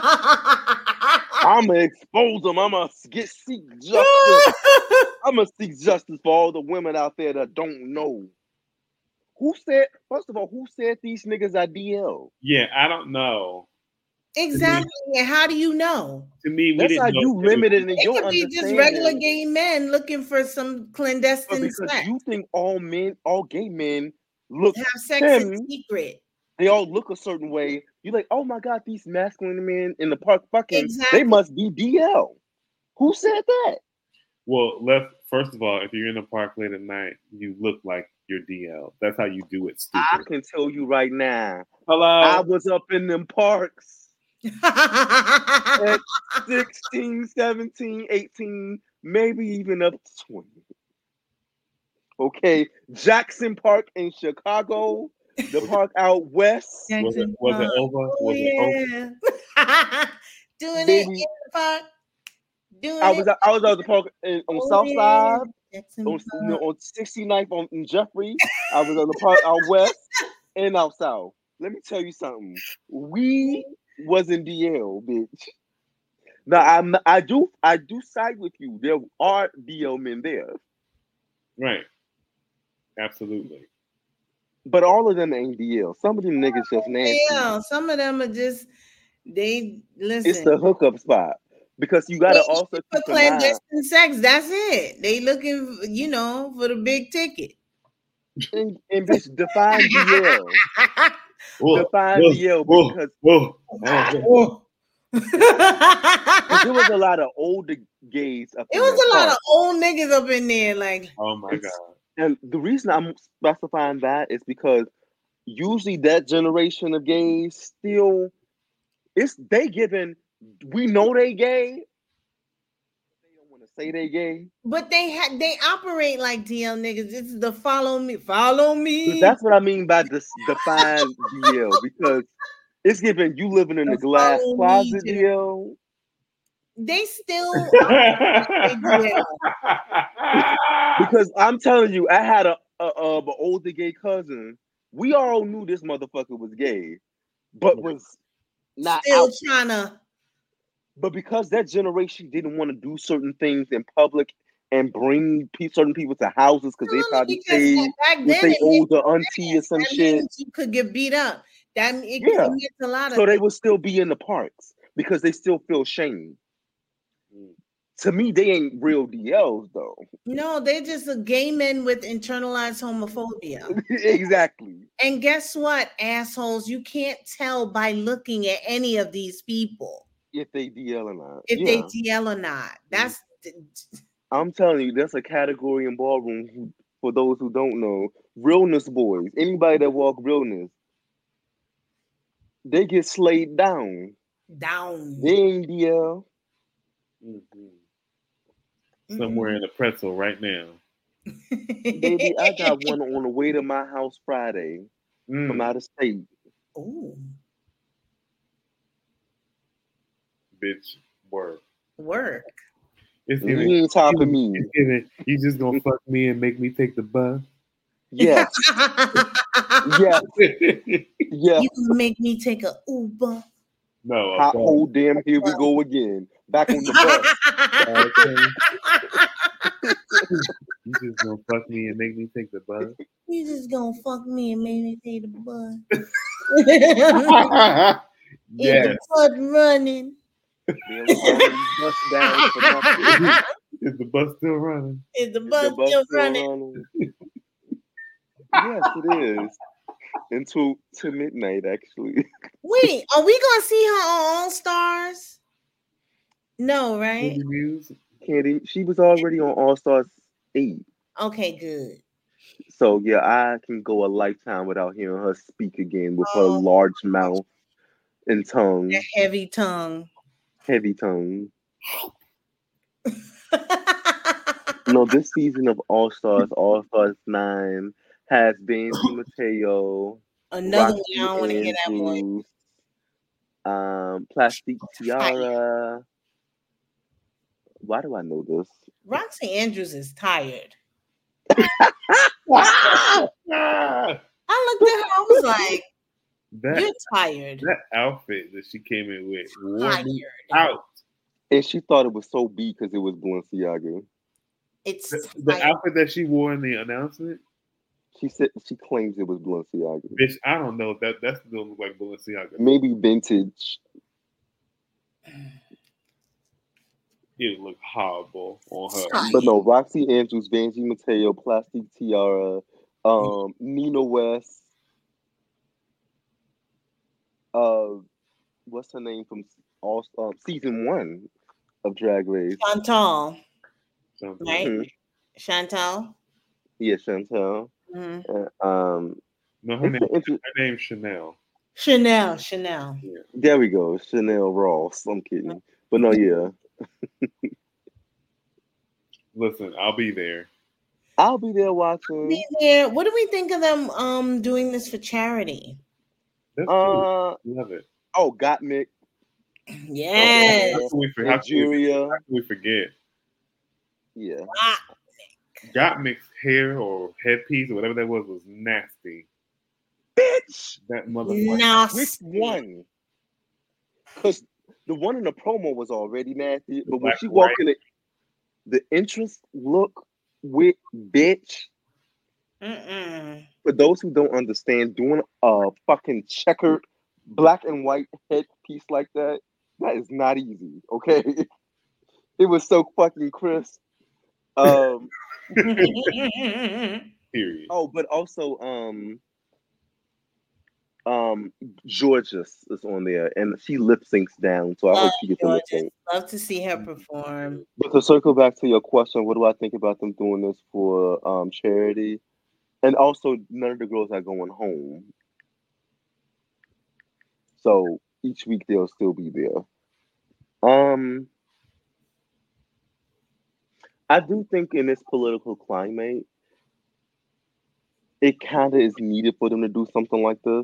I'ma expose them. I'ma get seek justice. I'ma seek justice for all the women out there that don't know. Who said? First of all, who said these niggas are D L? Yeah, I don't know. Exactly. And how do you know? To me, we That's didn't how know. you limited in It your could be just understanding. regular gay men looking for some But clandestine because sex. you think all men, all gay men look Have sex in femme, secret. they all look a certain way. You're like, oh my god, these masculine men in the park fucking, Exactly. they must be D L. Who said that? Well, let's first of all, if you're in the park late at night, you look like you're D L. That's how you do it. I Stupid. can tell you right now. Hello. I was up in them parks at sixteen, seventeen, eighteen, maybe even up to twenty. Okay, Jackson Park in Chicago, the park out west. was it, Jackson was it Park. over? Oh, Was it over? yeah. Doing it in Baby, the park. Doing I it. was at, I was at the park in, on Oh, South yeah. Side, Jackson on, you know, Park. on sixty-ninth on in Jeffrey. I was on the park out west and out south. Let me tell you something. We was in D L, bitch. Now I'm I do I do side with you. There are D L men there, Right. Absolutely. but all of them ain't D L. Some of them niggas just nasty. Yeah, some of them are just they It's listen. the hookup spot because you gotta They also for keep in mind. clandestine sex. That's it. They looking, you know, for the big ticket. And, and bitch, define D L. Whoa, Define whoa, D L whoa, because whoa. Oh, because there was a lot of older gays up It in was that a lot park. of old niggas up in there, like oh my It's- God. And the reason I'm specifying that is because usually that generation of gays still it's they giving we know they gay. They don't want to say they gay. but they had they operate like D L niggas. This is the follow me, follow But me. that's what I mean by this define D L because it's giving you living in the glass Follow me, closet Jim. D L. They still operate like D L. Because I'm telling you, I had a, a, a an older gay cousin. We all knew this motherfucker was gay, but was not Still out. trying to. But because that generation didn't want to do certain things in public and bring pe- certain people to houses because they probably Because stayed back with then their it meant older auntie or some that shit. means you could get beat up. That it, it Yeah. meant a lot of So they things. would still be in the parks because they still feel shame. Mm. To me, they ain't real D Ls though. No, they're just a gay men with internalized homophobia. Exactly. And guess what, assholes? You can't tell by looking at any of these people If they D L or not. if Yeah. they D L or not. That's I'm telling you, that's a category in ballroom who, for those who don't know, realness boys. Anybody that walk realness, they get slayed down. down. They ain't D L. Mhm. Somewhere in a pretzel right now. Baby, I got one on the way to my house Friday from Mm, out of state. Ooh, bitch, work. work. It's You giving, ain't topping me. it's giving, you just gonna fuck me and make me take the bus? Yes, yes, yes. You can make me take a Uber. No, a Hot bus. whole damn, here we go again. Back on the bus. Okay. You just gonna fuck me and make me take the bus? You just gonna fuck me and make me take the bus. Is Yes. the bus running? They'll probably bust down for nothing. Is the bus still running? Is the Is bus the bus still still running? running? Yes, it is. Until to midnight, actually. Wait, are we gonna see her on All Stars? No, right? Candy Muse? Candy, she was already on All Stars eight. Okay, good. So yeah, I can go a lifetime without hearing her speak again with her Oh. large mouth and tongue, That heavy tongue. heavy tongue. No, this season of All Stars, All Stars nine, has Bandy Mateo, Another one Roxy I don't want to hear that voice. Andrews, Um, Plastic Tired. Tiara. Why do I know this? Roxy Andrews is tired. Ah! I looked at her. I was like, That "You're tired. that outfit that she came in with wore me Tired. out. And she thought it was so B because it was Balenciaga. It's The, the tired. outfit that she wore in the announcement, She said she claims it was Balenciaga. bitch. I don't know if that that still look like Balenciaga. Maybe vintage. It looked horrible on her. Tired. But no, Roxy Andrews, Vanjie Mateo, Plastic Tiara, um, Nina West, uh, what's her name from all uh, season one of Drag Race? Chantal, Something. right? Mhm. Chantal. Yeah, Chantel. Mhm. Uh, um, No, her it's name an inter- her name's Chanel. Chanel. Chanel. there we go, Chanel Ross. I'm kidding, but no, yeah, Listen, I'll be there. I'll be there watching. Be there. What do we think of them um doing this for charity? That's Uh, cool. Love it. oh, Gottmik, Yes. How can we, for- how can we, Nigeria. how can we forget? Yeah, Ah, Got mixed hair or headpiece or whatever that was was nasty. bitch. That motherfucker. nasty. Which one? Because the one in the promo was already nasty, but when Black she and walked in, it, the entrance look with bitch. Mm-mm. For those who don't understand, doing a fucking checkered black and white headpiece like that, that is not easy. Okay, it was so fucking crisp. Um, Period. oh, but also, um, um, Georges is on there, and she lip syncs down, so I Love hope she gets a lip Georges. sync. Love to see her perform. But to circle back to your question, what do I think about them doing this for um, charity? And also, none of the girls are going home, so each week they'll still be there. Um, I do think in this political climate, it kind of is needed for them to do something like this,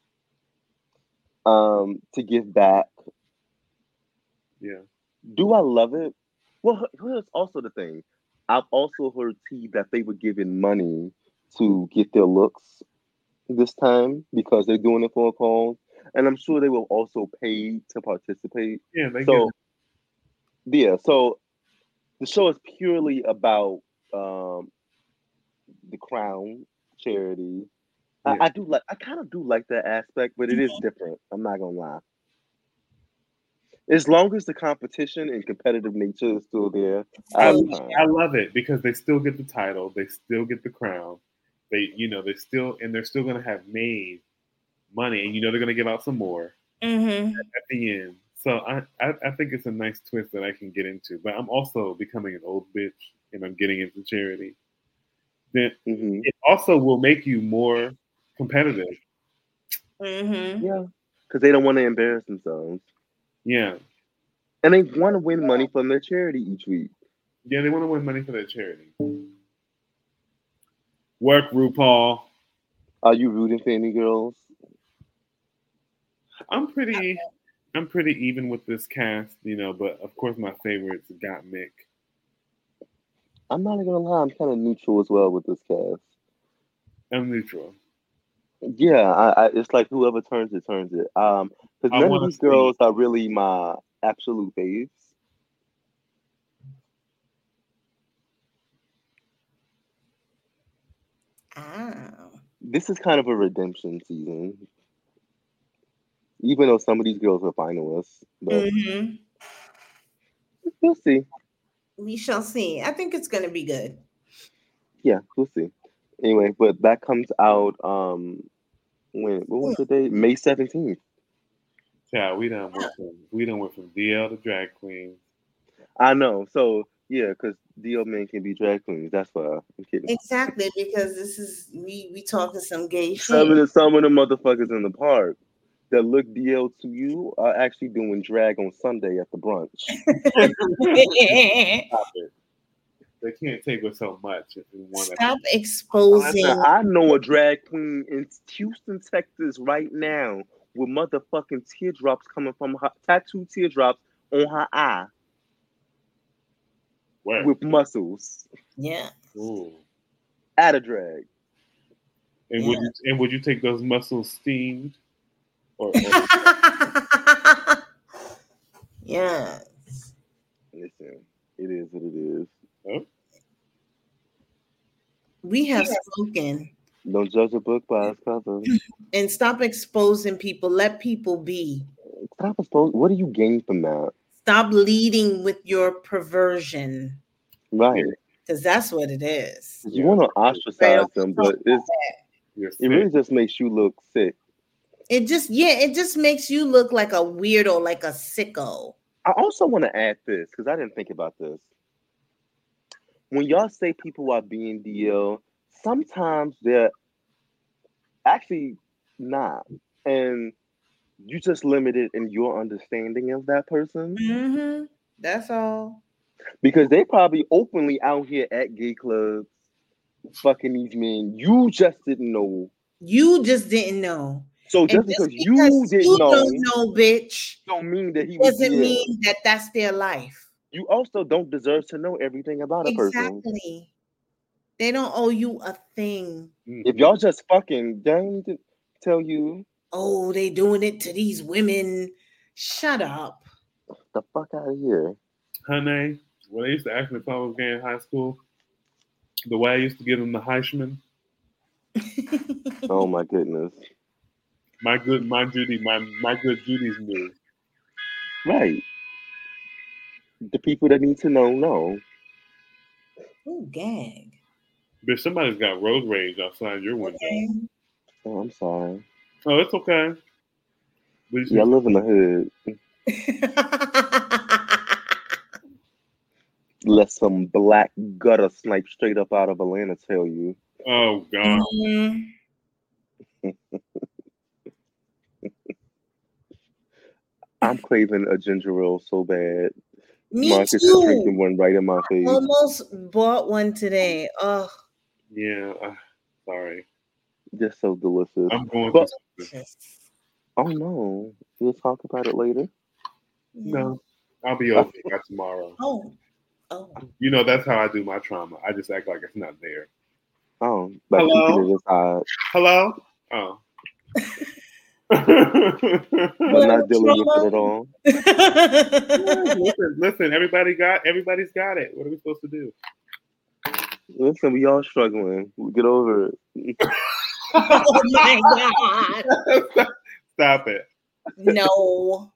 um, to give back. Yeah. Do I love it? Well, he- here's also the thing. I've also heard tea that they were giving money to get their looks this time because they're doing it for a cause, and I'm sure they will also pay to participate. Yeah, they So get yeah, so the show is purely about um, the Crown charity. Yeah. I, I do like. I kind of do like that aspect, but it is different. I'm not gonna lie. As long as the competition and competitive nature is still there, I'll be fine. I love it because they still get the title, they still get the crown. They, you know, they still and they're still gonna have made money, and you know they're gonna give out some more Mm-hmm. at the end. So I, I, I think it's a nice twist that I can get into. But I'm also becoming an old bitch, and I'm getting into charity. Then hmm it also will make you more competitive. Mm-hmm. Yeah, because they don't want to embarrass themselves, Yeah, and they want to win money from their charity each week. yeah, they want to win money for their charity. Work, RuPaul. Are you rooting for any girls? I'm pretty, I'm pretty even with this cast, you know. But of course, my favorite's got Mick. I'm not gonna lie. I'm kind of neutral as well with this cast. I'm neutral. Yeah, I, I it's like whoever turns it turns it. Um, because I none of wanna these see- girls are really my absolute faves. Oh. This is kind of a redemption season, even though some of these girls are finalists. But Mm-hmm. we'll see. We shall see. I think it's going to be good. Yeah, we'll see. Anyway, but that comes out um when what was the date? May seventeenth. Yeah, we done went from we done went from D L to drag queen. I know. So yeah, because D L men can be drag queens. That's why I'm kidding. Exactly, because this is we we talking some gay Some of shit. the some of the motherfuckers in the park that look D L to you are actually doing drag on Sunday at the brunch. Stop it. They can't take with so much in one Stop exposing. Listen, I know a drag queen in Houston, Texas right now with motherfucking teardrops coming from her, tattooed teardrops on her eye Where? with muscles Yeah. Ooh. at a drag. And Yeah. would you and would you take those muscles steamed? Or, or Yeah. Listen, it is what it is. huh? We have spoken. Don't judge a book by its cover. And stop exposing people. Let people be. Stop exposing. What do you gain from that? Stop leading with your perversion. Right. Because that's what it is. You Yeah. want to ostracize them, but it's You're it really sick. just makes you look sick. It just, yeah, it just makes you look like a weirdo, like a sicko. I also want to add this because I didn't think about this. When y'all say people are being D L, sometimes they're actually not, and you just limited in your understanding of that person Mm-hmm. That's all. because they probably openly out here at gay clubs fucking these men. You just didn't know. You just didn't know. So And just just because because you didn't you know, don't know, bitch, don't mean that he was doesn't D L. mean that that's their life. You also don't deserve to know everything about a person. Exactly. They don't owe you a thing. If y'all just fucking, they don't need to tell you Oh, they doing it to these women. Shut up. the fuck out of here. Honey, when they used to ask me if I was gay in high school, the way I used to give them the Heisman, Oh my goodness. my good, my Judy, my my good Judy's knew. Right. The people that need to know, know. Ooh, gag. But somebody's got road rage outside your window. Okay. Oh, I'm sorry. Oh, it's okay. We just Yeah, I live in the hood. Let some black gutter snipe straight up out of Atlanta tell you. oh God. Mm, I'm craving a ginger ale so bad. me Marcus is too. drinking one right in my face. Almost bought one today. Oh, Yeah. Uh, sorry. Just so delicious. I'm going But- through something. Oh no. We'll talk about it later. No, I'll be okay by tomorrow. Oh, oh. You know, that's how I do my trauma. I just act like it's not there. Oh, like Hello? keeping it aside, Hello? Oh. but not dealing with it at all. listen, listen, everybody got everybody's got it. What are we supposed to do? Listen, we all struggling. Get over it. Oh my God. Stop it. No.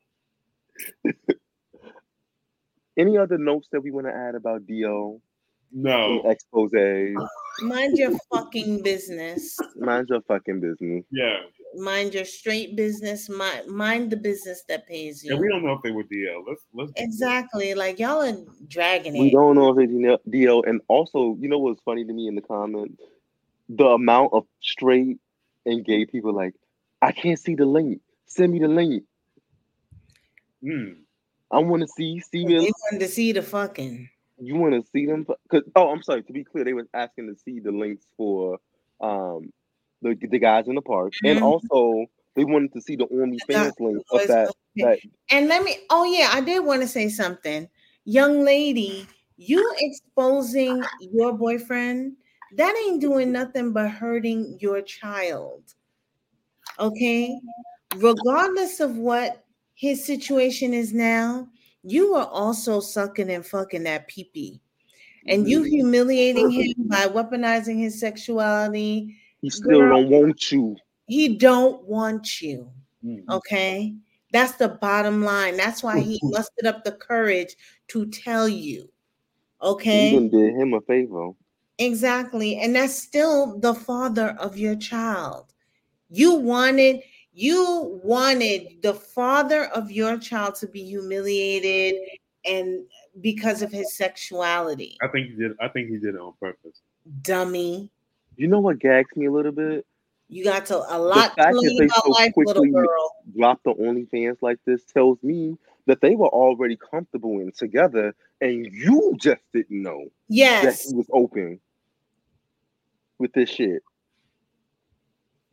Any other notes that we want to add about D O No. and exposes? Mind your fucking business. Mind your fucking business. Yeah. Mind your straight business. Mind, mind the business that pays And we you. don't know if they were D L. Let's let's Exactly. Like y'all are dragging We it. don't know if it's D O. And also, you know what's funny to me in the comments? The amount of straight and gay people like, I can't see the link. Send me the link. Mm. I want to see see They them. wanted to see the fucking. You want to see them? Cause oh, I'm sorry. To be clear, they was asking to see the links for um the the guys in the park, and Mhm. also they wanted to see the OnlyFans link of that that. And let me, oh yeah, I did want to say something. Young lady, you exposing your boyfriend, that ain't doing nothing but hurting your child. Okay? Regardless of what his situation is now, you are also sucking and fucking that pee-pee. And you humiliating him by weaponizing his sexuality. He still Girl. don't want you. He don't want you. Mm. Okay, that's the bottom line. That's why he mustered up the courage to tell you. You Okay, done did him a favor. exactly, and that's still the father of your child. You wanted, you wanted the father of your child to be humiliated, and because of his sexuality, I think he did I think he did it on purpose. dummy. You know what gags me a little bit? You got to a lot to fact that learn they about so life, little quickly girl. Drop the OnlyFans like this tells me that they were already comfortable and together, and you just didn't know that Yes, he was open with this shit.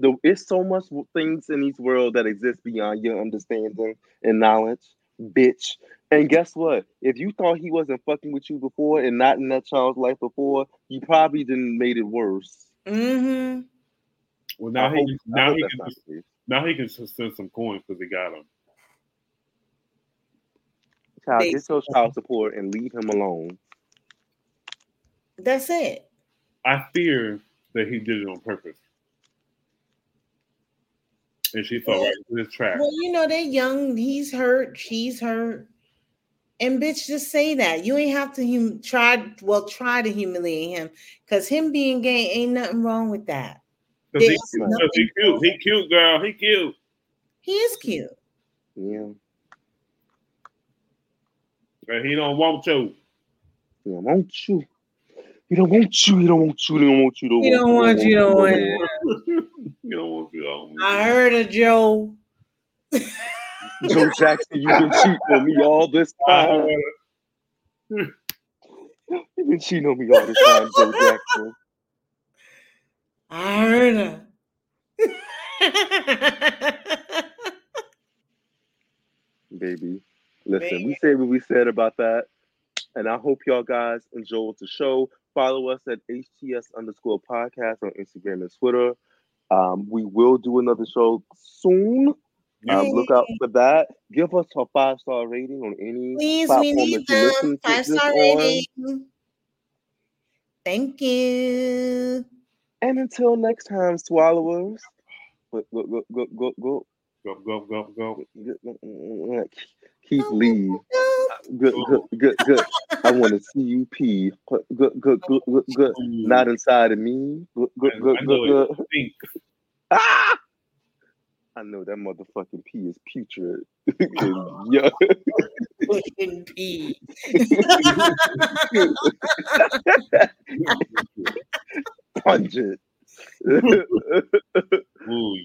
The, it's so much things in this world that exist beyond your understanding and knowledge, bitch. And guess what? If you thought he wasn't fucking with you before and not in that child's life before, you probably didn't made it worse. Mm-hmm. Well, now I he hope- can, I now hope he that's can not the case. now he can just send some coins because he got him. Child, get your child support and leave him alone. That's it. I fear that he did it on purpose, and she fell right into his trap. Well, you know, they're young. He's hurt. She's hurt. And bitch, just say that. You ain't have to hum- try. Well, try to humiliate him, because him being gay ain't nothing wrong with that. Because he, There's 'cause he cute. He cute, girl. He cute. He is cute. Yeah. But he don't want you. He don't want you. He don't want you. He don't want you. He don't want you. He don't want you. Don't want you. He don't want you. Don't want you. I heard of Joe. Joe Jackson, you've been cheating on me all this time. You've been cheating on me all this time, Joe Jackson. I heard her. Baby, listen, Baby. we said what we said about that. And I hope y'all guys enjoyed the show. Follow us at H T S underscore podcast on Instagram and Twitter. Um, we will do another show soon. Um, look out for that. Give us a five star rating on any Please, we platform need that you them. listen to Five this star on. rating. Thank you. And until next time, swallowers. Go go go go go go Go go go go. Keith leave. Good good good good. I want to see you pee. Good good good good good. Not inside of me. Good good good I know good it good. stink. Ah! I know that motherfucking pee is putrid. Yeah. Fucking pee. Pungent.